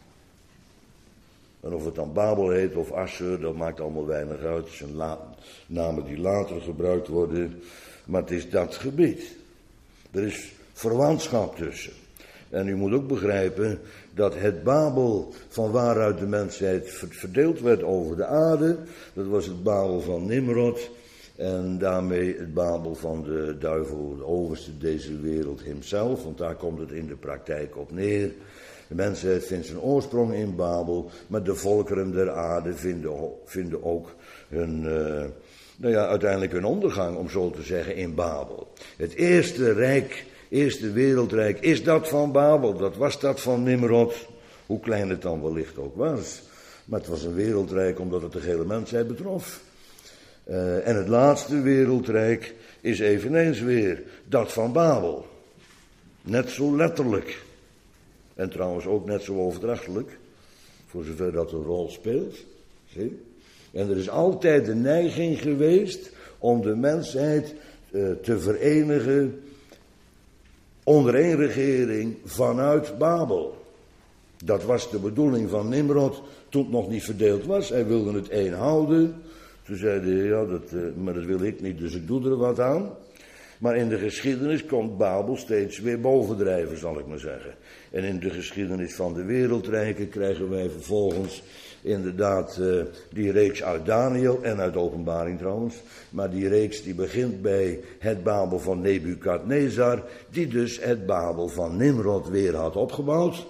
En of het dan Babel heet of Assur, dat maakt allemaal weinig uit. Het zijn la- namen die later gebruikt worden, maar het is dat gebied. Er is verwantschap tussen. En u moet ook begrijpen dat het Babel van waaruit de mensheid verdeeld werd over de aarde, dat was het Babel van Nimrod en daarmee het Babel van de duivel, de overste deze wereld hemzelf, want daar komt het in de praktijk op neer. De mensheid vindt zijn oorsprong in Babel, maar de volkeren der aarde vinden, vinden ook hun, uh, nou ja, uiteindelijk hun ondergang, om zo te zeggen, in Babel. Het eerste rijk, eerste wereldrijk, is dat van Babel, dat was dat van Nimrod, hoe klein het dan wellicht ook was. Maar het was een wereldrijk omdat het de hele mensheid betrof. Uh, en het laatste wereldrijk is eveneens weer dat van Babel. Net zo letterlijk. En trouwens ook net zo overdrachtelijk, voor zover dat een rol speelt. Zie? En er is altijd de neiging geweest om de mensheid uh, te verenigen onder één regering vanuit Babel. Dat was de bedoeling van Nimrod toen het nog niet verdeeld was. Hij wilde het één houden. Toen zei hij, ja, dat, uh, maar dat wil ik niet, dus ik doe er wat aan. Maar in de geschiedenis komt Babel steeds weer bovendrijven, zal ik maar zeggen. En in de geschiedenis van de wereldrijken krijgen wij vervolgens inderdaad uh, die reeks uit Daniel en uit Openbaring trouwens. Maar die reeks die begint bij het Babel van Nebukadnezar, die dus het Babel van Nimrod weer had opgebouwd.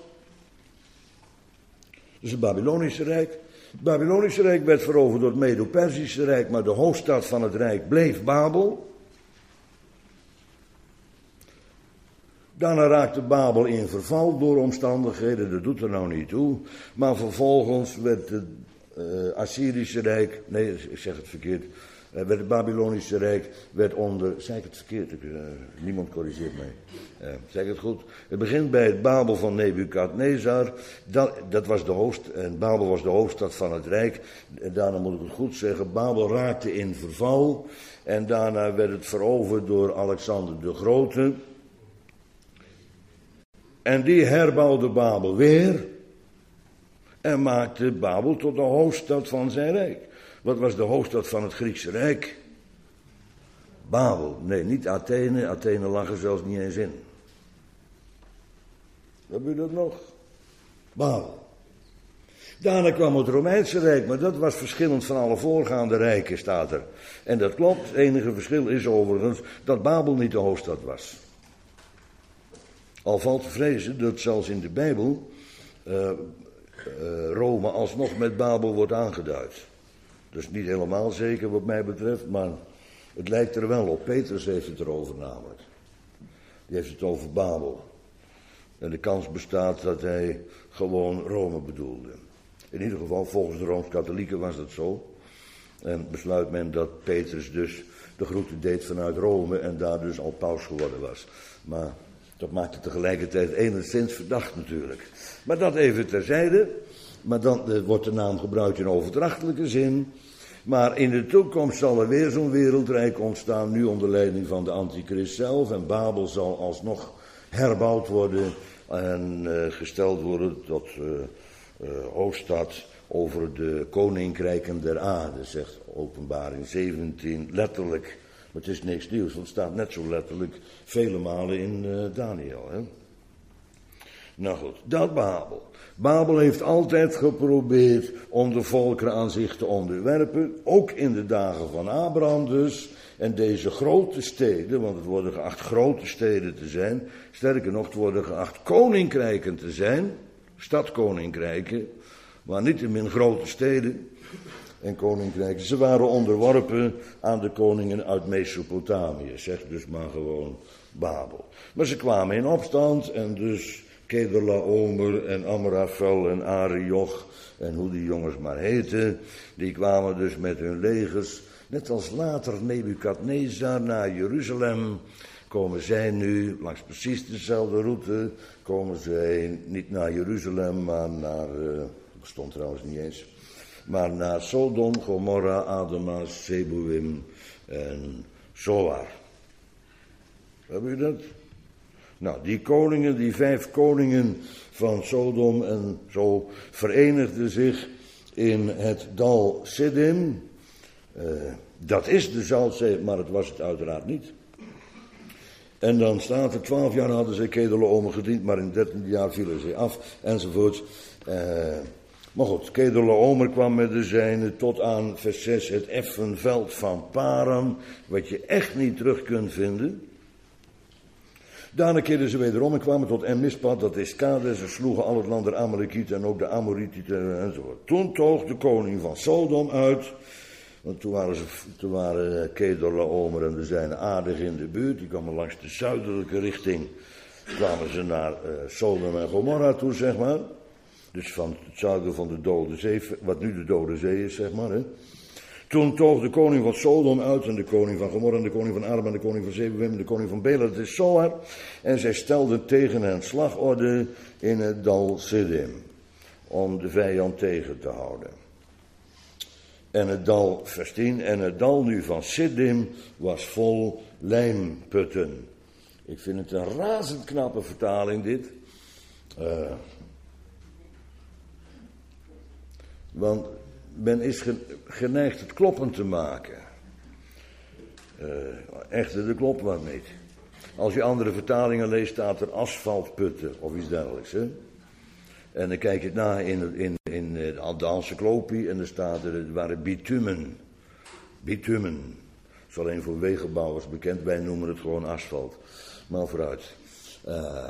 Dus het Babylonische Rijk. Het Babylonische Rijk werd veroverd door het Medo-Persische Rijk, maar de hoofdstad van het Rijk bleef Babel. Daarna raakte Babel in verval door omstandigheden, dat doet er nou niet toe. Maar vervolgens werd het uh, Assyrische Rijk, nee, ik zeg het verkeerd, uh, werd het Babylonische Rijk, werd onder, zeg ik het verkeerd, uh, niemand corrigeert mij, uh, zeg ik het goed. Het begint bij het Babel van Nebukadnezar, dat, dat was de hoofd, en Babel was de hoofdstad van het Rijk. En daarna moet ik het goed zeggen, Babel raakte in verval en daarna werd het veroverd door Alexander de Grote. En die herbouwde Babel weer en maakte Babel tot de hoofdstad van zijn rijk. Wat was de hoofdstad van het Griekse Rijk? Babel. Nee, niet Athene. Athene lag er zelfs niet eens in. Heb je dat nog? Babel. Daarna kwam het Romeinse Rijk, maar dat was verschillend van alle voorgaande rijken, staat er. En dat klopt, het enige verschil is overigens dat Babel niet de hoofdstad was. Al valt te vrezen dat zelfs in de Bijbel uh, uh, Rome alsnog met Babel wordt aangeduid. Dat is niet helemaal zeker wat mij betreft, maar het lijkt er wel op. Petrus heeft het erover namelijk. Die heeft het over Babel. En de kans bestaat dat hij gewoon Rome bedoelde. In ieder geval, volgens de Rooms-Katholieken was dat zo. En besluit men dat Petrus dus de groeten deed vanuit Rome en daar dus al paus geworden was. Maar dat maakt het tegelijkertijd enigszins verdacht natuurlijk. Maar dat even terzijde. Maar dan uh, wordt de naam gebruikt in overdrachtelijke zin. Maar in de toekomst zal er weer zo'n wereldrijk ontstaan. Nu onder leiding van de antichrist zelf. En Babel zal alsnog herbouwd worden. En uh, gesteld worden tot uh, uh, hoofdstad over de koninkrijken der aarde. Zegt Openbaring zeventien letterlijk. Maar het is niks nieuws, want het staat net zo letterlijk vele malen in uh, Daniel. Hè? Nou goed, dat Babel. Babel heeft altijd geprobeerd om de volkeren aan zich te onderwerpen. Ook in de dagen van Abraham dus. En deze grote steden, want het worden geacht grote steden te zijn. Sterker nog, het worden geacht koninkrijken te zijn. Stadkoninkrijken, maar niettemin grote steden. En koninkrijken. Ze waren onderworpen aan de koningen uit Mesopotamië. Zeg dus maar gewoon Babel. Maar ze kwamen in opstand en dus Kedorlaomer en Amraphel en Arioch en hoe die jongens maar heten. Die kwamen dus met hun legers, net als later Nebukadnezar naar Jeruzalem. Komen zij nu langs precies dezelfde route. Komen zij niet naar Jeruzalem, maar naar, uh, dat stond trouwens niet eens. Maar naar Sodom, Gomorra, Adama, Zeboim en Zoar. Heb je dat? Nou, die koningen, die vijf koningen van Sodom en zo, verenigden zich in het dal Siddim. Uh, dat is de Zaltzee, maar het was het uiteraard niet. En dan staat er, twaalf jaar hadden ze Kedorlaomer gediend, maar in het dertiende jaar vielen ze af, enzovoort. Uh, Maar goed, Kedorlaomer kwam met de zijne tot aan vers zes, het effen veld van Paran, wat je echt niet terug kunt vinden. Daarna keerden ze wederom en kwamen tot En-Mispad, dat is Kades. Ze sloegen al het land der Amalekieten en ook de Amorieten enzovoort. Toen toog de koning van Sodom uit, want toen waren, ze, toen waren Kedorlaomer en de zijne aardig in de buurt. Die kwamen langs de zuidelijke richting, kwamen ze naar uh, Sodom en Gomorra toe, zeg maar. Dus van het zuiden van de Dode Zee, wat nu de Dode Zee is, zeg maar. Hè. Toen toog de koning van Sodom uit en de koning van Gomorra en de koning van Adama en de koning van Zeboim en de koning van Bela, dat is Zoar. En zij stelden tegen hen slagorde in het dal Siddim, om de vijand tegen te houden. En het dal, vers tien, en het dal nu van Siddim was vol lijmputten. Ik vind het een razend knappe vertaling dit. Uh, want men is geneigd het kloppen te maken. Uh, echter, dat klopt wat niet. Als je andere vertalingen leest, staat er asfaltputten of iets dergelijks. Hè? En dan kijk je het na in, in, in de encyclopie en er staat er, er waren bitumen. Bitumen. Dat is alleen voor wegenbouwers bekend, wij noemen het gewoon asfalt. Maar vooruit. Uh,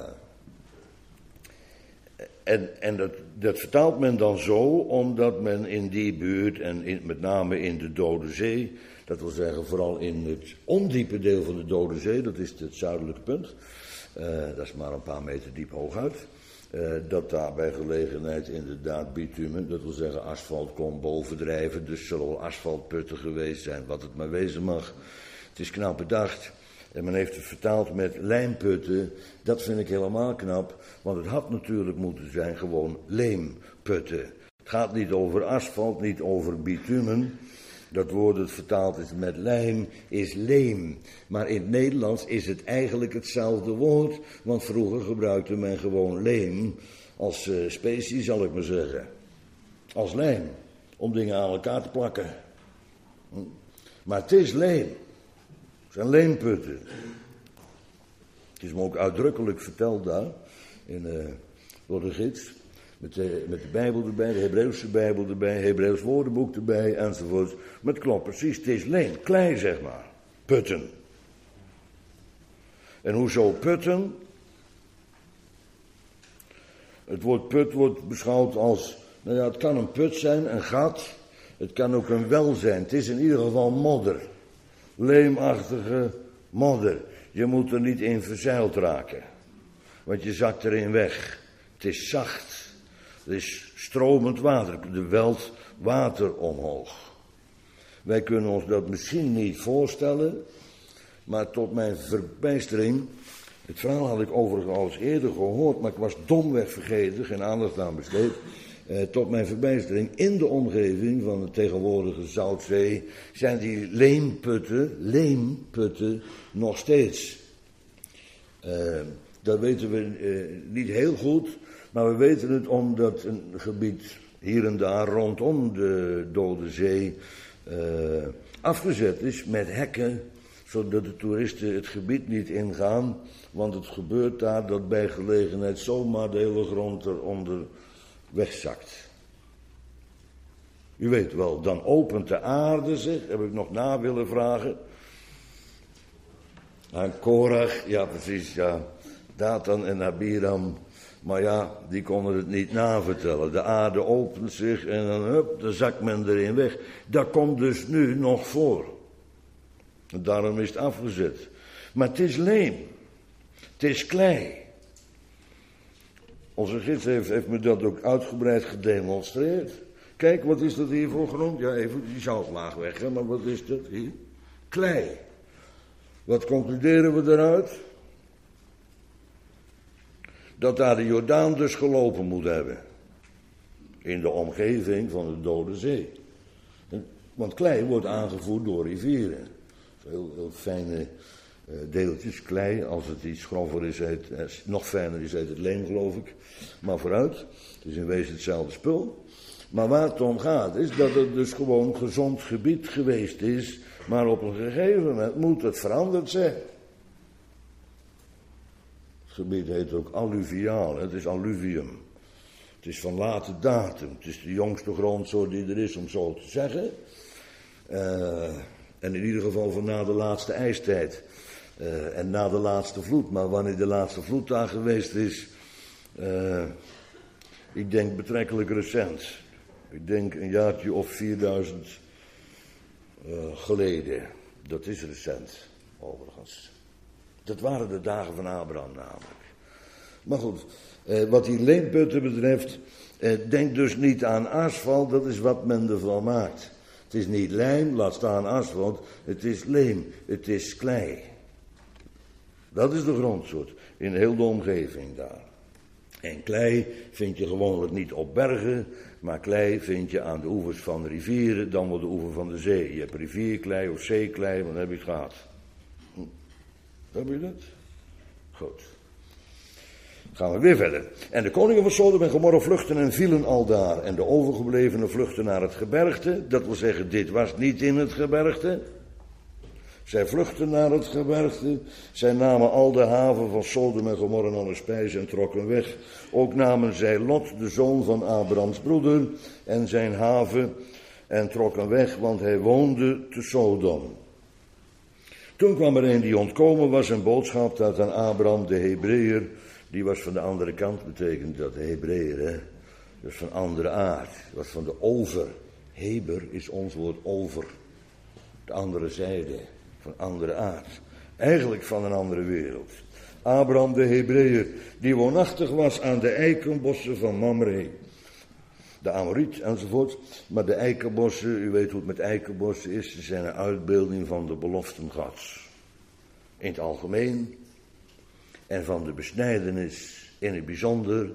en en dat, dat vertaalt men dan zo, omdat men in die buurt en in, met name in de Dode Zee, dat wil zeggen vooral in het ondiepe deel van de Dode Zee, dat is het zuidelijke punt, uh, dat is maar een paar meter diep hooguit, uh, dat daar bij gelegenheid inderdaad bitumen, dat wil zeggen asfalt kon bovendrijven, dus zullen wel asfaltputten geweest zijn, wat het maar wezen mag. Het is knap bedacht. En men heeft het vertaald met lijmputten. Dat vind ik helemaal knap. Want het had natuurlijk moeten zijn gewoon leemputten. Het gaat niet over asfalt, niet over bitumen. Dat woord dat vertaald is met lijm is leem. Maar in het Nederlands is het eigenlijk hetzelfde woord. Want vroeger gebruikte men gewoon leem als uh, specie, zal ik maar zeggen. Als lijm. Om dingen aan elkaar te plakken. Hm. Maar het is leem. Het zijn leemputten. Het is me ook uitdrukkelijk verteld daar, in, uh, door de gids, met de, met de Bijbel erbij, de Hebreeuwse Bijbel erbij, Hebreeuws woordenboek erbij, enzovoort. Maar het klopt precies, het is leem, klei zeg maar, putten. En hoezo putten? Het woord put wordt beschouwd als, nou ja, het kan een put zijn, een gat, het kan ook een wel zijn, het is in ieder geval modder. Leemachtige modder. Je moet er niet in verzeild raken. Want je zakt erin weg. Het is zacht. Het is stromend water. Er welt water omhoog. Wij kunnen ons dat misschien niet voorstellen. Maar tot mijn verbijstering. Het verhaal had ik overigens al eens eerder gehoord. Maar ik was domweg vergeten. Geen aandacht aan besteed. Eh, tot mijn verbijstering, in de omgeving van de tegenwoordige Zoutzee zijn die leemputten, leemputten nog steeds. Uh, dat weten we uh, niet heel goed, maar we weten het omdat een gebied hier en daar rondom de Dode Zee uh, afgezet is met hekken, zodat de toeristen het gebied niet ingaan, want het gebeurt daar dat bij gelegenheid zomaar de hele grond eronder wegzakt. U weet wel, dan opent de aarde zich, heb ik nog na willen vragen. Aan Korach, ja precies, ja, Datan en Abiram, maar ja, die konden het niet navertellen. De aarde opent zich en dan, hup, dan zakt men erin weg. Dat komt dus nu nog voor. En daarom is het afgezet. Maar het is leem. Het is klei. Onze gids heeft, heeft me dat ook uitgebreid gedemonstreerd. Kijk, wat is dat hier voor grond? Ja, even die zoutlaag weg, hè, maar wat is dat hier? Klei. Wat concluderen we daaruit? Dat daar de Jordaan dus gelopen moet hebben. In de omgeving van de Dode Zee. Want klei wordt aangevoerd door rivieren. Heel, heel fijne uh, deeltjes klei. Als het iets grover is, heet, uh, nog fijner is, heet het leem, geloof ik. Maar vooruit. Het is in wezen hetzelfde spul. Maar waar het om gaat, is dat het dus gewoon gezond gebied geweest is. Maar op een gegeven moment moet het veranderd zijn. Het gebied heet ook alluviaal. Het is alluvium. Het is van late datum. Het is de jongste grondsoort die er is, om zo te zeggen. Uh, en in ieder geval van na de laatste ijstijd. Uh, en na de laatste vloed. Maar wanneer de laatste vloed daar geweest is. Uh, ik denk betrekkelijk recent. Ik denk een jaartje of vierduizend uh, geleden. Dat is recent, overigens. Dat waren de dagen van Abraham namelijk. Maar goed, uh, wat die leemputten betreft, uh, denk dus niet aan asfalt, dat is wat men ervan maakt. Het is niet lijm, laat staan asfalt, het is leem, het is klei. Dat is de grondsoort, in heel de omgeving daar. En klei vind je gewoonlijk niet op bergen, maar klei vind je aan de oevers van de rivieren, dan wel de oever van de zee. Je hebt rivierklei of zeeklei, maar dan heb je het gehad. Hm. Heb je dat? Goed. Gaan we weer verder. En de koningen van Sodom en Gomorra vluchten en vielen aldaar. En de overgeblevenen vluchten naar het gebergte. Dat wil zeggen, dit was niet in het gebergte. Zij vluchtten naar het gebergte. Zij namen al de haven van Sodom en Gomorra en alle spijzen en trokken weg. Ook namen zij Lot, de zoon van Abrams broeder, en zijn haven en trokken weg, want hij woonde te Sodom. Toen kwam er een die ontkomen was en boodschap dat aan Abram, de Hebreeër. Die was van de andere kant, betekent dat, de Hebreeër, hè. Dat is van andere aard. Dat was van de over. Heber is ons woord over. De andere zijde, van andere aard. Eigenlijk van een andere wereld. Abram, de Hebreeër, die woonachtig was aan de eikenbossen van Mamre. De Amoriet enzovoort. Maar de eikenbossen, u weet hoe het met eikenbossen is, ze zijn een uitbeelding van de beloften Gods. In het algemeen. En van de besnijdenis in het bijzonder.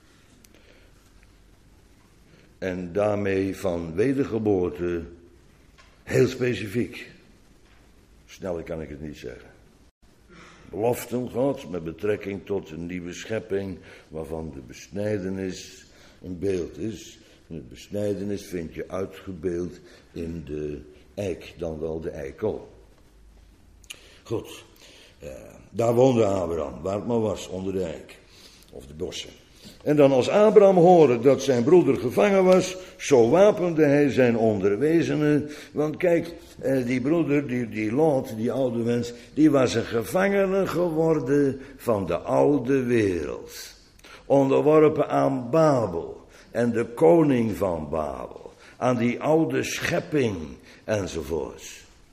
En daarmee van wedergeboorte heel specifiek. Sneller kan ik het niet zeggen. Beloften Gods met betrekking tot een nieuwe schepping waarvan de besnijdenis een beeld is. En de besnijdenis vind je uitgebeeld in de eik, dan wel de eikel. Goed. Uh, daar woonde Abraham, waar het maar was, onder de eik. Of de bossen. En dan als Abraham hoorde dat zijn broeder gevangen was, zo wapende hij zijn onderwezenen. Want kijk, uh, die broeder, die, die Lot, die oude mens, die was een gevangene geworden van de oude wereld. Onderworpen aan Babel en de koning van Babel. Aan die oude schepping enzovoorts.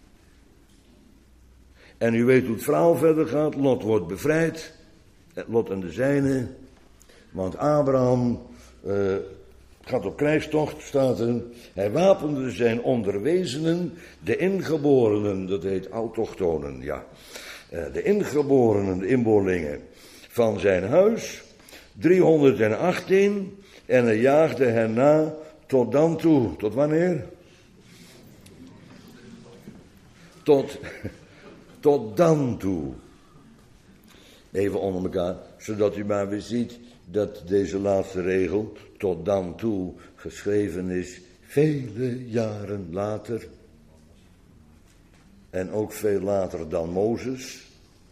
En u weet hoe het verhaal verder gaat. Lot wordt bevrijd. Lot en de zijnen. Want Abraham uh, gaat op krijgstocht, staat er. Hij wapende zijn onderwezenen, de ingeborenen, dat heet autochtonen, ja. Uh, de ingeborenen, de inboorlingen van zijn huis. driehonderdachttien. En hij jaagde hen na tot dan toe. Tot wanneer? Tot... Tot dan toe. Even onder elkaar, zodat u maar weer ziet dat deze laatste regel, tot dan toe, geschreven is vele jaren later. En ook veel later dan Mozes.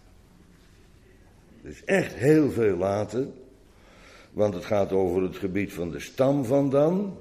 Dus echt heel veel later. Want het gaat over het gebied van de stam van Dan.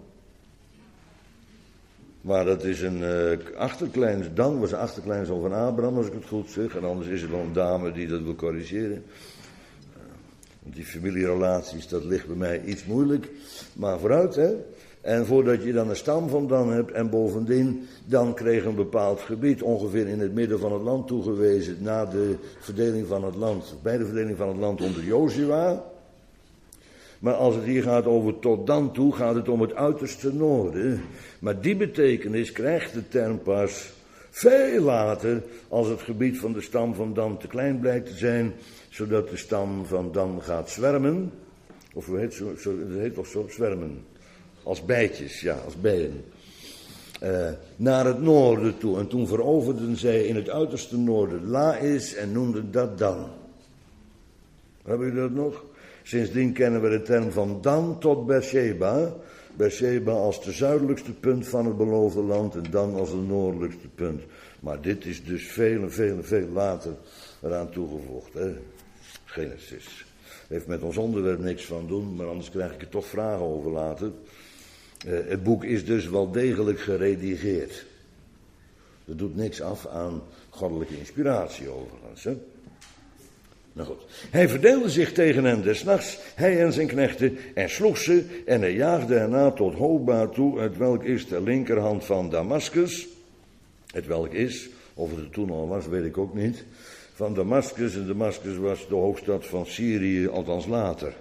Maar dat is een uh, achterklein, Dan was een achterkleinzoon van Abraham, als ik het goed zeg. En anders is er wel een dame die dat wil corrigeren. Uh, want die familierelaties, dat ligt bij mij iets moeilijk. Maar vooruit, hè. En voordat je dan een stam van Dan hebt en bovendien, dan kreeg een bepaald gebied, ongeveer in het midden van het land toegewezen, na de verdeling van het land, bij de verdeling van het land onder Jozua. Maar als het hier gaat over tot dan toe, gaat het om het uiterste noorden. Maar die betekenis krijgt de term pas veel later, als het gebied van de stam van Dan te klein blijkt te zijn, zodat de stam van Dan gaat zwermen. Of hoe heet zo, zo, dat heet toch zo, zwermen. Als bijtjes, ja, als bijen. Uh, naar het noorden toe. En toen veroverden zij in het uiterste noorden Lais en noemden dat Dan. Hebben jullie dat nog? Sindsdien kennen we de term van Dan tot Beersheba. Beersheba als de zuidelijkste punt van het beloofde land en Dan als het noordelijkste punt. Maar dit is dus veel en veel en veel later eraan toegevoegd. Hè? Genesis. Heeft met ons onderwerp niks van doen, maar anders krijg ik er toch vragen over later. Uh, het boek is dus wel degelijk geredigeerd. Dat doet niks af aan goddelijke inspiratie overigens. Hè? Nou goed. Hij verdeelde zich tegen hen des nachts, hij en zijn knechten, en sloeg ze, en hij jaagde hen na tot Hoba toe, het welk is de linkerhand van Damascus. Het welk is, of het er toen al was, weet ik ook niet. Van Damascus, en Damascus was de hoofdstad van Syrië, althans later.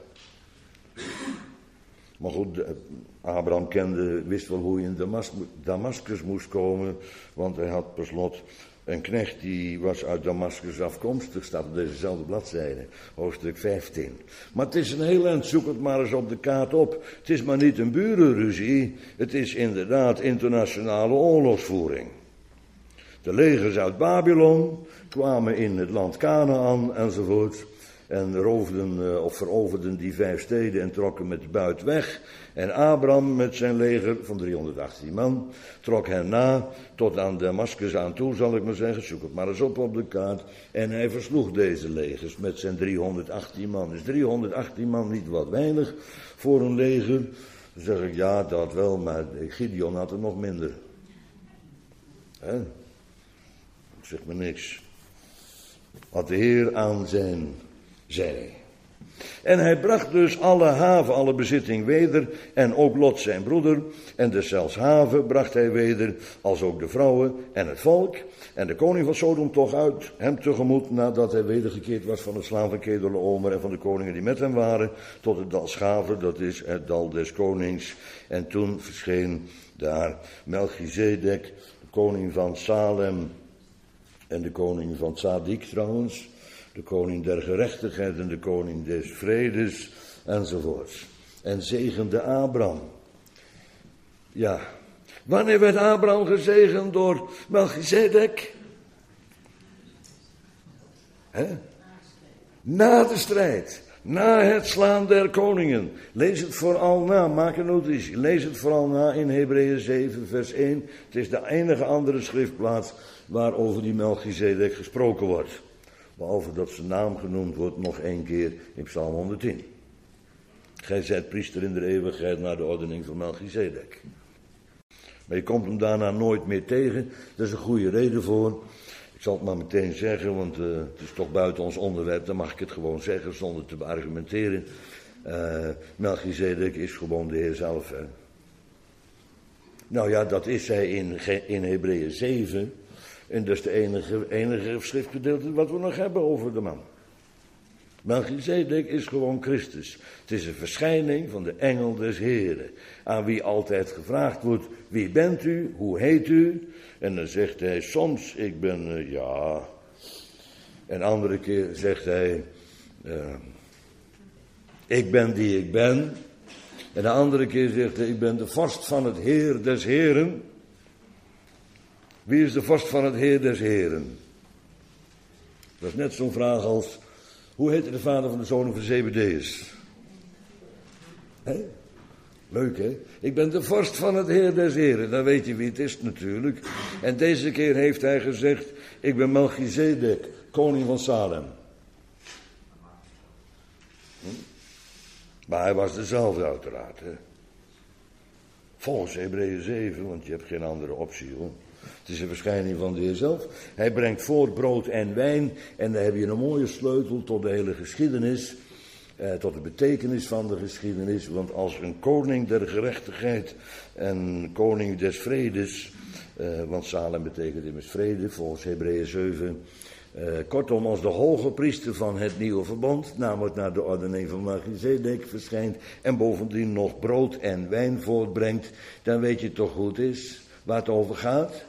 Maar goed, Abraham kende, wist wel hoe hij in Damas- Damascus moest komen, want hij had per slot Een knecht die was uit Damascus afkomstig, staat op dezezelfde bladzijde, hoofdstuk vijftien. Maar het is een heel eind, zoek het maar eens op de kaart op. Het is maar niet een burenruzie, het is inderdaad internationale oorlogsvoering. De legers uit Babylon kwamen in het land Kanaan enzovoort. En roofden of veroverden die vijf steden en trokken met de buit weg. En Abraham met zijn leger van driehonderdachttien man trok hen na tot aan Damascus aan toe, zal ik maar zeggen. Zoek het maar eens op op de kaart. En hij versloeg deze legers met zijn driehonderdachttien man. Dus driehonderdachttien man niet wat weinig voor een leger. Dan zeg ik, ja, dat wel, maar Gideon had er nog minder. Hè? Ik zeg maar niks. Wat de Heer aan zijn zij. En hij bracht dus alle haven, alle bezitting weder, en ook Lot zijn broeder, en deszelfs haven bracht hij weder, als ook de vrouwen en het volk. En de koning van Sodom toch uit hem tegemoet, nadat hij wedergekeerd was van het slaan van Kedorlaomer en van de koningen die met hem waren, tot het dal Schaver, dat is het dal des konings. En toen verscheen daar Melchizedek, de koning van Salem, en de koning van Tzadik trouwens, de koning der gerechtigheid en de koning des vredes, enzovoorts. En zegende Abraham. Ja, wanneer werd Abraham gezegend door Melchizedek? Hè? Na de strijd, na het slaan der koningen. Lees het vooral na, maak een notitie. Lees het vooral na in Hebreeën zeven vers één. Het is de enige andere schriftplaats waarover die Melchizedek gesproken wordt. Behalve dat zijn naam genoemd wordt nog één keer in Psalm honderdtien. Gij zijt priester in de eeuwigheid naar de ordening van Melchizedek. Maar je komt hem daarna nooit meer tegen. Daar is een goede reden voor. Ik zal het maar meteen zeggen, want uh, het is toch buiten ons onderwerp. Dan mag ik het gewoon zeggen zonder te beargumenteren. Uh, Melchizedek is gewoon de Heer zelf. Hè? Nou ja, dat is hij in, in Hebreeën zeven. En dat is de enige, enige schriftgedeelte wat we nog hebben over de man. Melchizedek is gewoon Christus. Het is een verschijning van de engel des Heren. Aan wie altijd gevraagd wordt, wie bent u, hoe heet u? En dan zegt hij soms, ik ben, uh, ja. En andere keer zegt hij, uh, ik ben die ik ben. En de andere keer zegt hij, ik ben de vorst van het Heer des Heren. Wie is de vorst van het Heer des Heren? Dat is net zo'n vraag als, hoe heette de vader van de zonen van Zebedeus? He? Leuk, hè? Ik ben de vorst van het Heer des Heren. Dan weet je wie het is natuurlijk. En deze keer heeft hij gezegd, ik ben Melchizedek, koning van Salem. Hm? Maar hij was dezelfde uiteraard, hè? Volgens Hebreeën zeven, want je hebt geen andere optie, hoor. Het is een verschijning van de Heer zelf. Hij brengt voort brood en wijn. En dan heb je een mooie sleutel tot de hele geschiedenis. Eh, tot de betekenis van de geschiedenis. Want als een koning der gerechtigheid en koning des vredes. Eh, want Salem betekent immers vrede volgens Hebreeën zeven. Eh, kortom, als de hoge priester van het nieuwe verbond, namelijk naar de ordening van Melchizedek verschijnt. En bovendien nog brood en wijn voortbrengt. Dan weet je toch hoe het is. Waar het over gaat.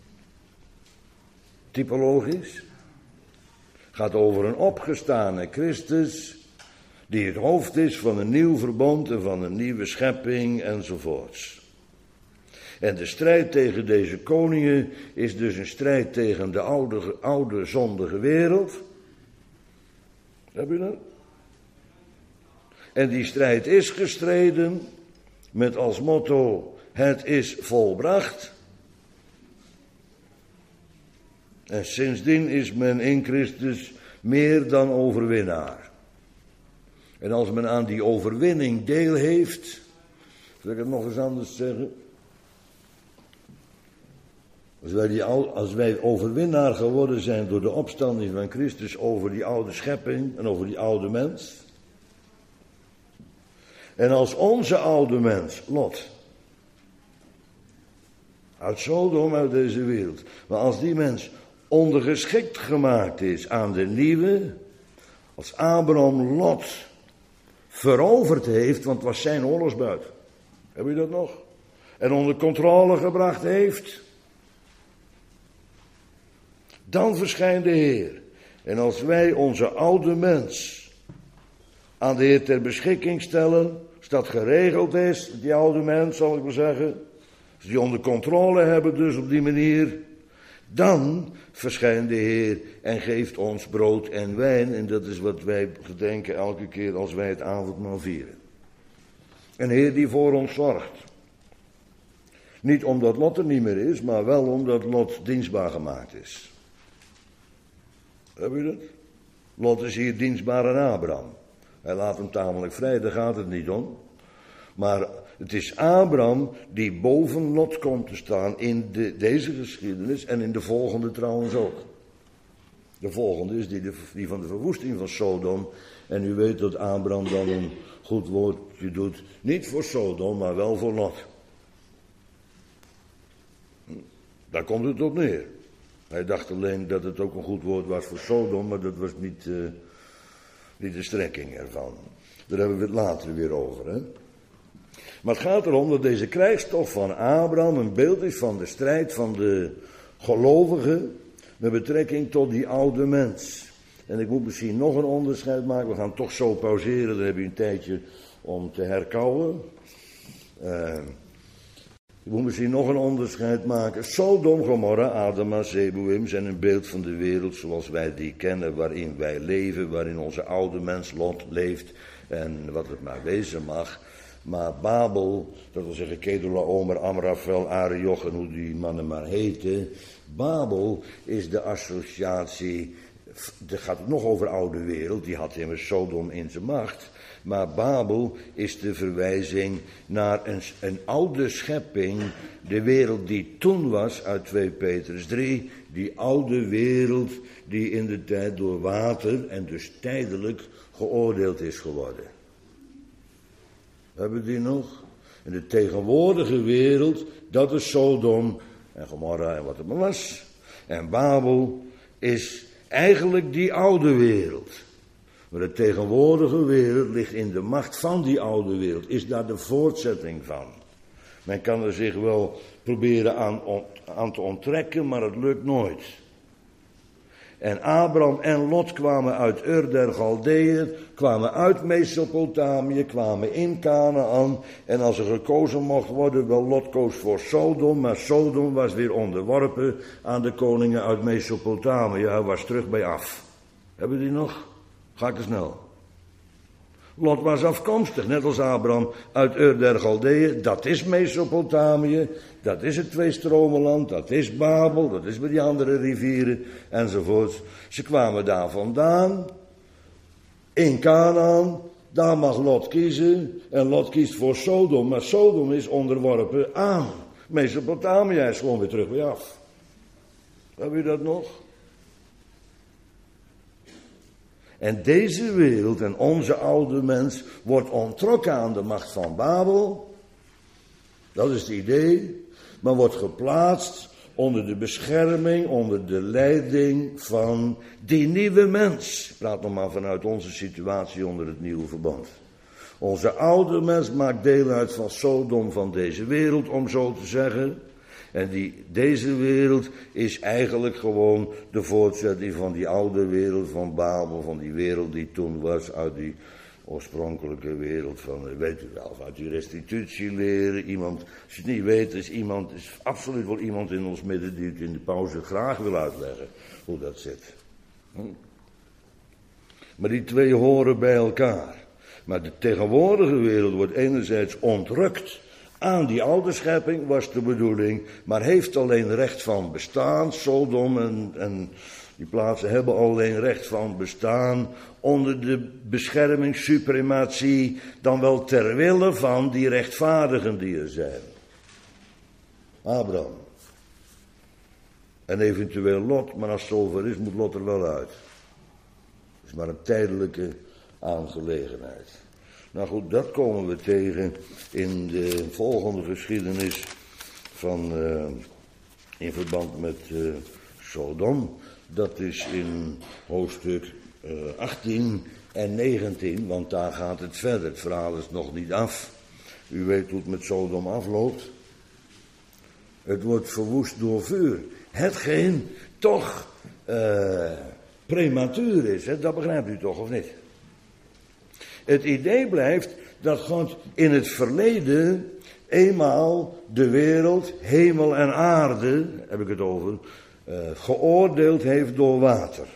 Typologisch. Gaat over een opgestane Christus. Die het hoofd is van een nieuw verbond en van een nieuwe schepping enzovoorts. En de strijd tegen deze koningen is dus een strijd tegen de oude, oude zondige wereld. Heb je dat? En die strijd is gestreden met als motto, het is volbracht. En sindsdien is men in Christus meer dan overwinnaar. En als men aan die overwinning deel heeft, zal ik het nog eens anders zeggen. Als wij, die, als wij overwinnaar geworden zijn door de opstanding van Christus over die oude schepping en over die oude mens. En als onze oude mens, Lot, uit Sodom, uit deze wereld. Maar als die mens ondergeschikt gemaakt is aan de nieuwe, als Abraham Lot veroverd heeft, want het was zijn oorlogsbuit. Heb je dat nog? En onder controle gebracht heeft. Dan verschijnt de Heer. En als wij onze oude mens aan de Heer ter beschikking stellen, als dat geregeld is, die oude mens zal ik maar zeggen, als die onder controle hebben dus op die manier, dan verschijnt de Heer en geeft ons brood en wijn. En dat is wat wij gedenken elke keer als wij het avondmaal vieren. Een Heer die voor ons zorgt. Niet omdat Lot er niet meer is, maar wel omdat Lot dienstbaar gemaakt is. Heb je dat? Lot is hier dienstbaar aan Abraham. Hij laat hem tamelijk vrij, daar gaat het niet om. Maar het is Abraham die boven Lot komt te staan in de, deze geschiedenis en in de volgende trouwens ook. De volgende is die, de, die van de verwoesting van Sodom. En u weet dat Abraham dan een goed woordje doet, niet voor Sodom, maar wel voor Lot. Daar komt het op neer. Hij dacht alleen dat het ook een goed woord was voor Sodom, maar dat was niet, uh, niet de strekking ervan. Daar hebben we het later weer over, hè. Maar het gaat erom dat deze krijgstocht van Abraham een beeld is van de strijd van de gelovigen met betrekking tot die oude mens. En ik moet misschien nog een onderscheid maken, we gaan toch zo pauzeren, dan heb je een tijdje om te herkauwen. Uh, Ik moet misschien nog een onderscheid maken. Sodom, Gomorra, Adama, Zeboïm zijn een beeld van de wereld zoals wij die kennen, waarin wij leven, waarin onze oude mens Lot leeft en wat het maar wezen mag. Maar Babel, dat wil zeggen Kedorlaomer, Amrafel, Arioch en hoe die mannen maar heten. Babel is de associatie, het gaat nog over oude wereld, die had immers Sodom in zijn macht. Maar Babel is de verwijzing naar een, een oude schepping, de wereld die toen was, uit twee Petrus drie, die oude wereld die in de tijd door water en dus tijdelijk geoordeeld is geworden. Hebben we die nog? En de tegenwoordige wereld, dat is Sodom en Gomorra en wat het maar was. En Babel is eigenlijk die oude wereld. Maar de tegenwoordige wereld ligt in de macht van die oude wereld. Is daar de voortzetting van. Men kan er zich wel proberen aan, aan te onttrekken, maar het lukt nooit. En Abraham en Lot kwamen uit Ur der Galdeeën, kwamen uit Mesopotamië, kwamen in Kanaan. En als er gekozen mocht worden, wel Lot koos voor Sodom, maar Sodom was weer onderworpen aan de koningen uit Mesopotamië. Hij was terug bij af. Hebben die nog? Ga ik te snel. Lot was afkomstig, net als Abraham, uit Ur der Galdeeën. Dat is Mesopotamië, dat is het Tweestromenland, dat is Babel, dat is bij die andere rivieren, enzovoort. Ze kwamen daar vandaan, in Kanaan, daar mag Lot kiezen, en Lot kiest voor Sodom, maar Sodom is onderworpen aan Mesopotamië, hij is gewoon weer terug bij af. Heb je dat nog? En deze wereld en onze oude mens wordt onttrokken aan de macht van Babel. Dat is het idee. Maar wordt geplaatst onder de bescherming, onder de leiding van die nieuwe mens. Ik praat nog maar vanuit onze situatie onder het nieuwe verband. Onze oude mens maakt deel uit van Sodom van deze wereld, om zo te zeggen. En die, deze wereld is eigenlijk gewoon de voortzetting van die oude wereld van Babel, van die wereld die toen was, uit die oorspronkelijke wereld van, weet u wel, uit die restitutieleren. Iemand, als je het niet weet, is iemand, is absoluut wel iemand in ons midden die het in de pauze graag wil uitleggen hoe dat zit. Hm? Maar die twee horen bij elkaar. Maar de tegenwoordige wereld wordt enerzijds ontrukt aan die oude schepping, was de bedoeling, maar heeft alleen recht van bestaan. Sodom en, en die plaatsen hebben alleen recht van bestaan onder de bescherming, suprematie, dan wel ter wille van die rechtvaardigen die er zijn. Abraham. En eventueel Lot, maar als het zover is, moet Lot er wel uit. Het is maar een tijdelijke aangelegenheid. Nou goed, dat komen we tegen in de volgende geschiedenis van, uh, in verband met uh, Sodom. Dat is in hoofdstuk uh, achttien en negentien, want daar gaat het verder. Het verhaal is nog niet af. U weet hoe het met Sodom afloopt. Het wordt verwoest door vuur. Hetgeen toch uh, prematuur is. Hè? Dat begrijpt u toch, of niet? Het idee blijft dat God in het verleden eenmaal de wereld, hemel en aarde, heb ik het over, uh, geoordeeld heeft door water.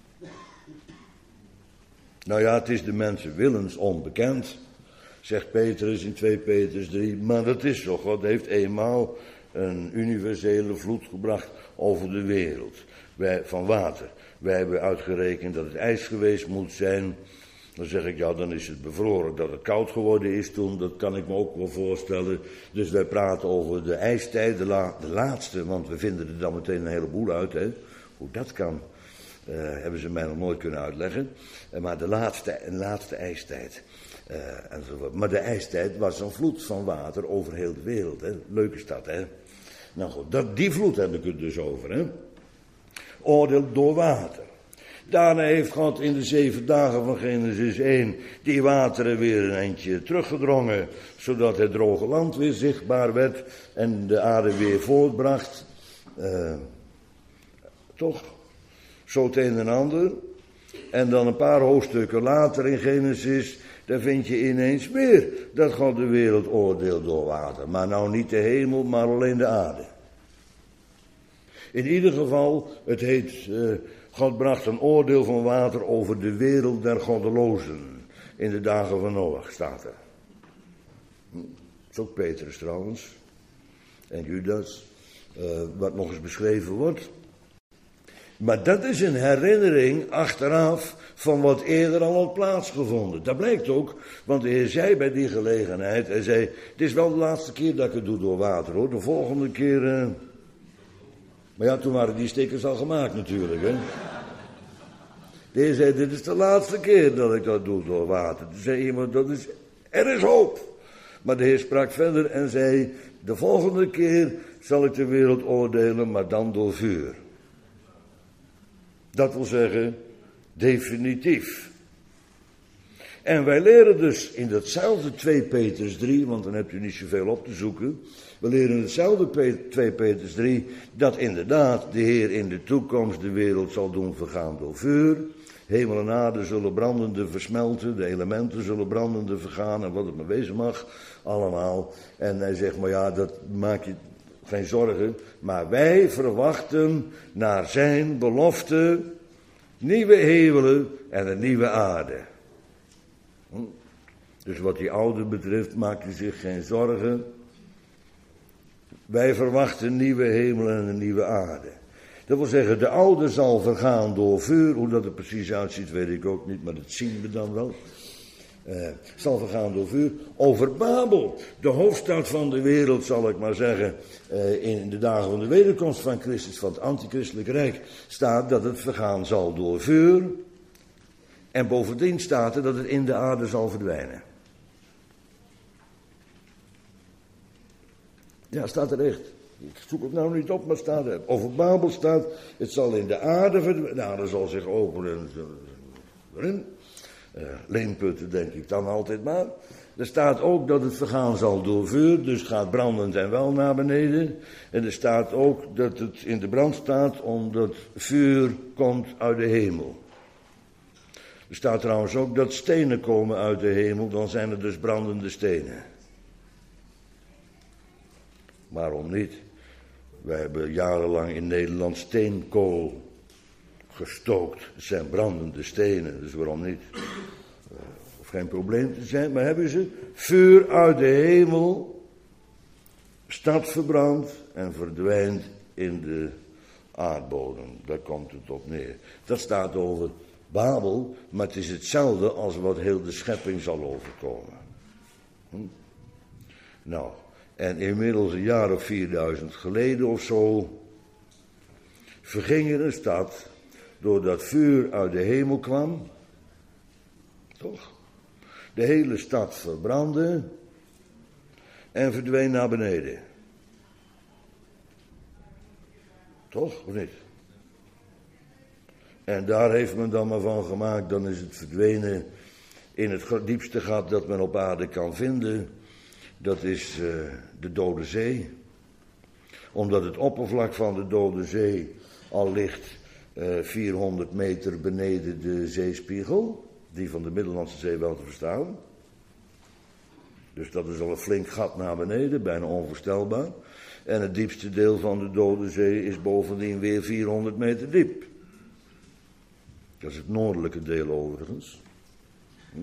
Nou ja, het is de mensen willens onbekend, zegt Petrus in twee Petrus drie, maar dat is zo. God heeft eenmaal een universele vloed gebracht over de wereld wij, van water. Wij hebben uitgerekend dat het ijs geweest moet zijn. Dan zeg ik, ja, dan is het bevroren. Dat het koud geworden is toen, dat kan ik me ook wel voorstellen. Dus wij praten over de ijstijd, de, la, de laatste, want we vinden er dan meteen een heleboel uit, hè. Hoe dat kan, uh, hebben ze mij nog nooit kunnen uitleggen. Uh, maar de laatste, de laatste ijstijd. Uh, enzovoort. Maar de ijstijd was een vloed van water over heel de wereld, hè. Leuk is dat, hè. Nou goed, dat, die vloed heb ik het dus over, hè. Oordeel door water. Daarna heeft God in de zeven dagen van Genesis één die wateren weer een eindje teruggedrongen, zodat het droge land weer zichtbaar werd en de aarde weer voortbracht. Uh, toch? Zo het een en ander. En dan een paar hoofdstukken later in Genesis, daar vind je ineens weer dat God de wereld oordeelt door water. Maar nou niet de hemel, maar alleen de aarde. In ieder geval, het heet... Uh, God bracht een oordeel van water over de wereld der goddelozen. In de dagen van Noach staat er. Dat is ook Petrus trouwens. En Judas. Uh, wat nog eens beschreven wordt. Maar dat is een herinnering achteraf van wat eerder al had plaatsgevonden. Dat blijkt ook, want de Heer zei bij die gelegenheid. Hij zei, het is wel de laatste keer dat ik het doe door water hoor. De volgende keer... Uh, Maar ja, toen waren die stickers al gemaakt natuurlijk, hè. De Heer zei, dit is de laatste keer dat ik dat doe door water. Toen zei iemand, dat is, er is hoop. Maar de Heer sprak verder en zei, de volgende keer zal ik de wereld oordelen, maar dan door vuur. Dat wil zeggen, definitief. En wij leren dus in datzelfde twee Petrus drie, want dan hebt u niet zoveel op te zoeken. We leren in hetzelfde twee Petrus drie, dat inderdaad de Heer in de toekomst de wereld zal doen vergaan door vuur. Hemel en aarde zullen brandende versmelten, de elementen zullen brandende vergaan en wat het maar wezen mag, allemaal. En hij zegt, maar ja, dat maak je geen zorgen. Maar wij verwachten naar zijn belofte nieuwe hemelen en een nieuwe aarde. Dus wat die oude betreft maakt u zich geen zorgen. Wij verwachten nieuwe hemelen en een nieuwe aarde. Dat wil zeggen, de oude zal vergaan door vuur. Hoe dat er precies uitziet, weet ik ook niet, maar dat zien we dan wel. Uh, zal vergaan door vuur. Over Babel, de hoofdstad van de wereld, zal ik maar zeggen, uh, in de dagen van de wederkomst van Christus, van het antichristelijk rijk, staat dat het vergaan zal door vuur. En bovendien staat er dat het in de aarde zal verdwijnen. Ja, staat er echt. Ik zoek het nou niet op, maar staat er. Over Babel staat, het zal in de aarde verdwijnen. De aarde zal zich openen. Erin. Uh, leenputten denk ik dan altijd maar. Er staat ook dat het vergaan zal door vuur, dus het gaat brandend en wel naar beneden. En er staat ook dat het in de brand staat omdat vuur komt uit de hemel. Er staat trouwens ook dat stenen komen uit de hemel, dan zijn er dus brandende stenen. Waarom niet? Wij hebben jarenlang in Nederland steenkool gestookt. Het zijn brandende stenen, dus waarom niet? Uh, hoeft geen probleem te zijn, maar hebben ze vuur uit de hemel, stad verbrandt en verdwijnt in de aardbodem. Daar komt het op neer. Dat staat over Babel, maar het is hetzelfde als wat heel de schepping zal overkomen. Hm? Nou, en inmiddels een jaar of vierduizend geleden of zo verging er een stad doordat vuur uit de hemel kwam. Toch? De hele stad verbrandde en verdween naar beneden. Toch, of niet? En daar heeft men dan maar van gemaakt, dan is het verdwenen in het diepste gat dat men op aarde kan vinden. Dat is uh, de Dode Zee. Omdat het oppervlak van de Dode Zee al ligt uh, vierhonderd meter beneden de zeespiegel, die van de Middellandse Zee wel te verstaan. Dus dat is al een flink gat naar beneden, bijna onvoorstelbaar. En het diepste deel van de Dode Zee is bovendien weer vierhonderd meter diep. Dat is het noordelijke deel overigens. Hm.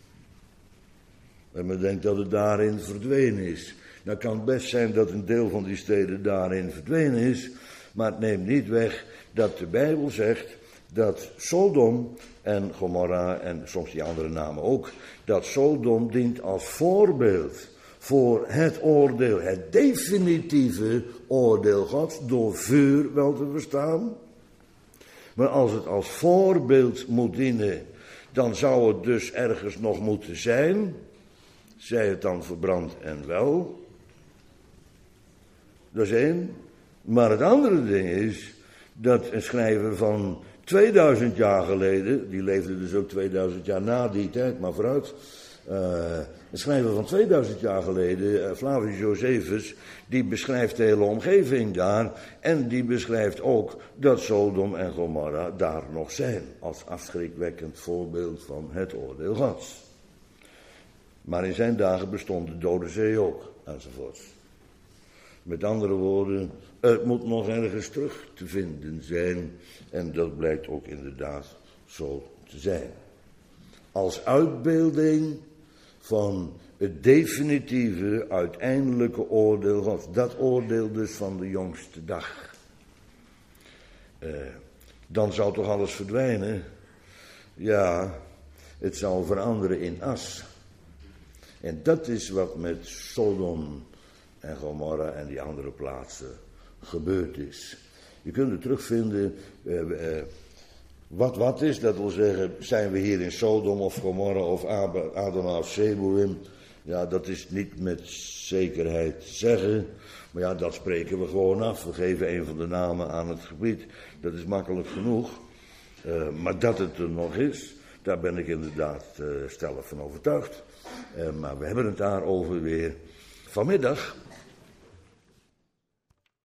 En men denkt dat het daarin verdwenen is. Nou kan het best zijn dat een deel van die steden daarin verdwenen is, maar het neemt niet weg dat de Bijbel zegt dat Sodom en Gomorra en soms die andere namen ook, dat Sodom dient als voorbeeld voor het oordeel, het definitieve oordeel Gods, door vuur wel te verstaan. Maar als het als voorbeeld moet dienen, dan zou het dus ergens nog moeten zijn, zij het dan verbrand en wel. Dat is één. Maar het andere ding is dat een schrijver van tweeduizend jaar geleden, die leefde dus ook tweeduizend jaar na die tijd, maar vooruit. Uh, een schrijver van tweeduizend jaar geleden, uh, Flavius Josephus, die beschrijft de hele omgeving daar. En die beschrijft ook dat Sodom en Gomorra daar nog zijn. Als afschrikwekkend voorbeeld van het oordeel Gods. Maar in zijn dagen bestond de Dode Zee ook, enzovoort. Met andere woorden, het moet nog ergens terug te vinden zijn. En dat blijkt ook inderdaad zo te zijn. Als uitbeelding van het definitieve, uiteindelijke oordeel Gods. Dat oordeel dus van de jongste dag. Uh, dan zou toch alles verdwijnen? Ja, het zal veranderen in as. En dat is wat met Sodom en Gomorra en die andere plaatsen gebeurd is. Je kunt het terugvinden. Uh, uh, wat wat is, dat wil zeggen, zijn we hier in Sodom of Gomorra of Adama of Zeboim? Ja, dat is niet met zekerheid te zeggen. Maar ja, dat spreken we gewoon af. We geven een van de namen aan het gebied. Dat is makkelijk genoeg. Uh, maar dat het er nog is, daar ben ik inderdaad uh, stellig van overtuigd. Uh, maar we hebben het daarover weer vanmiddag.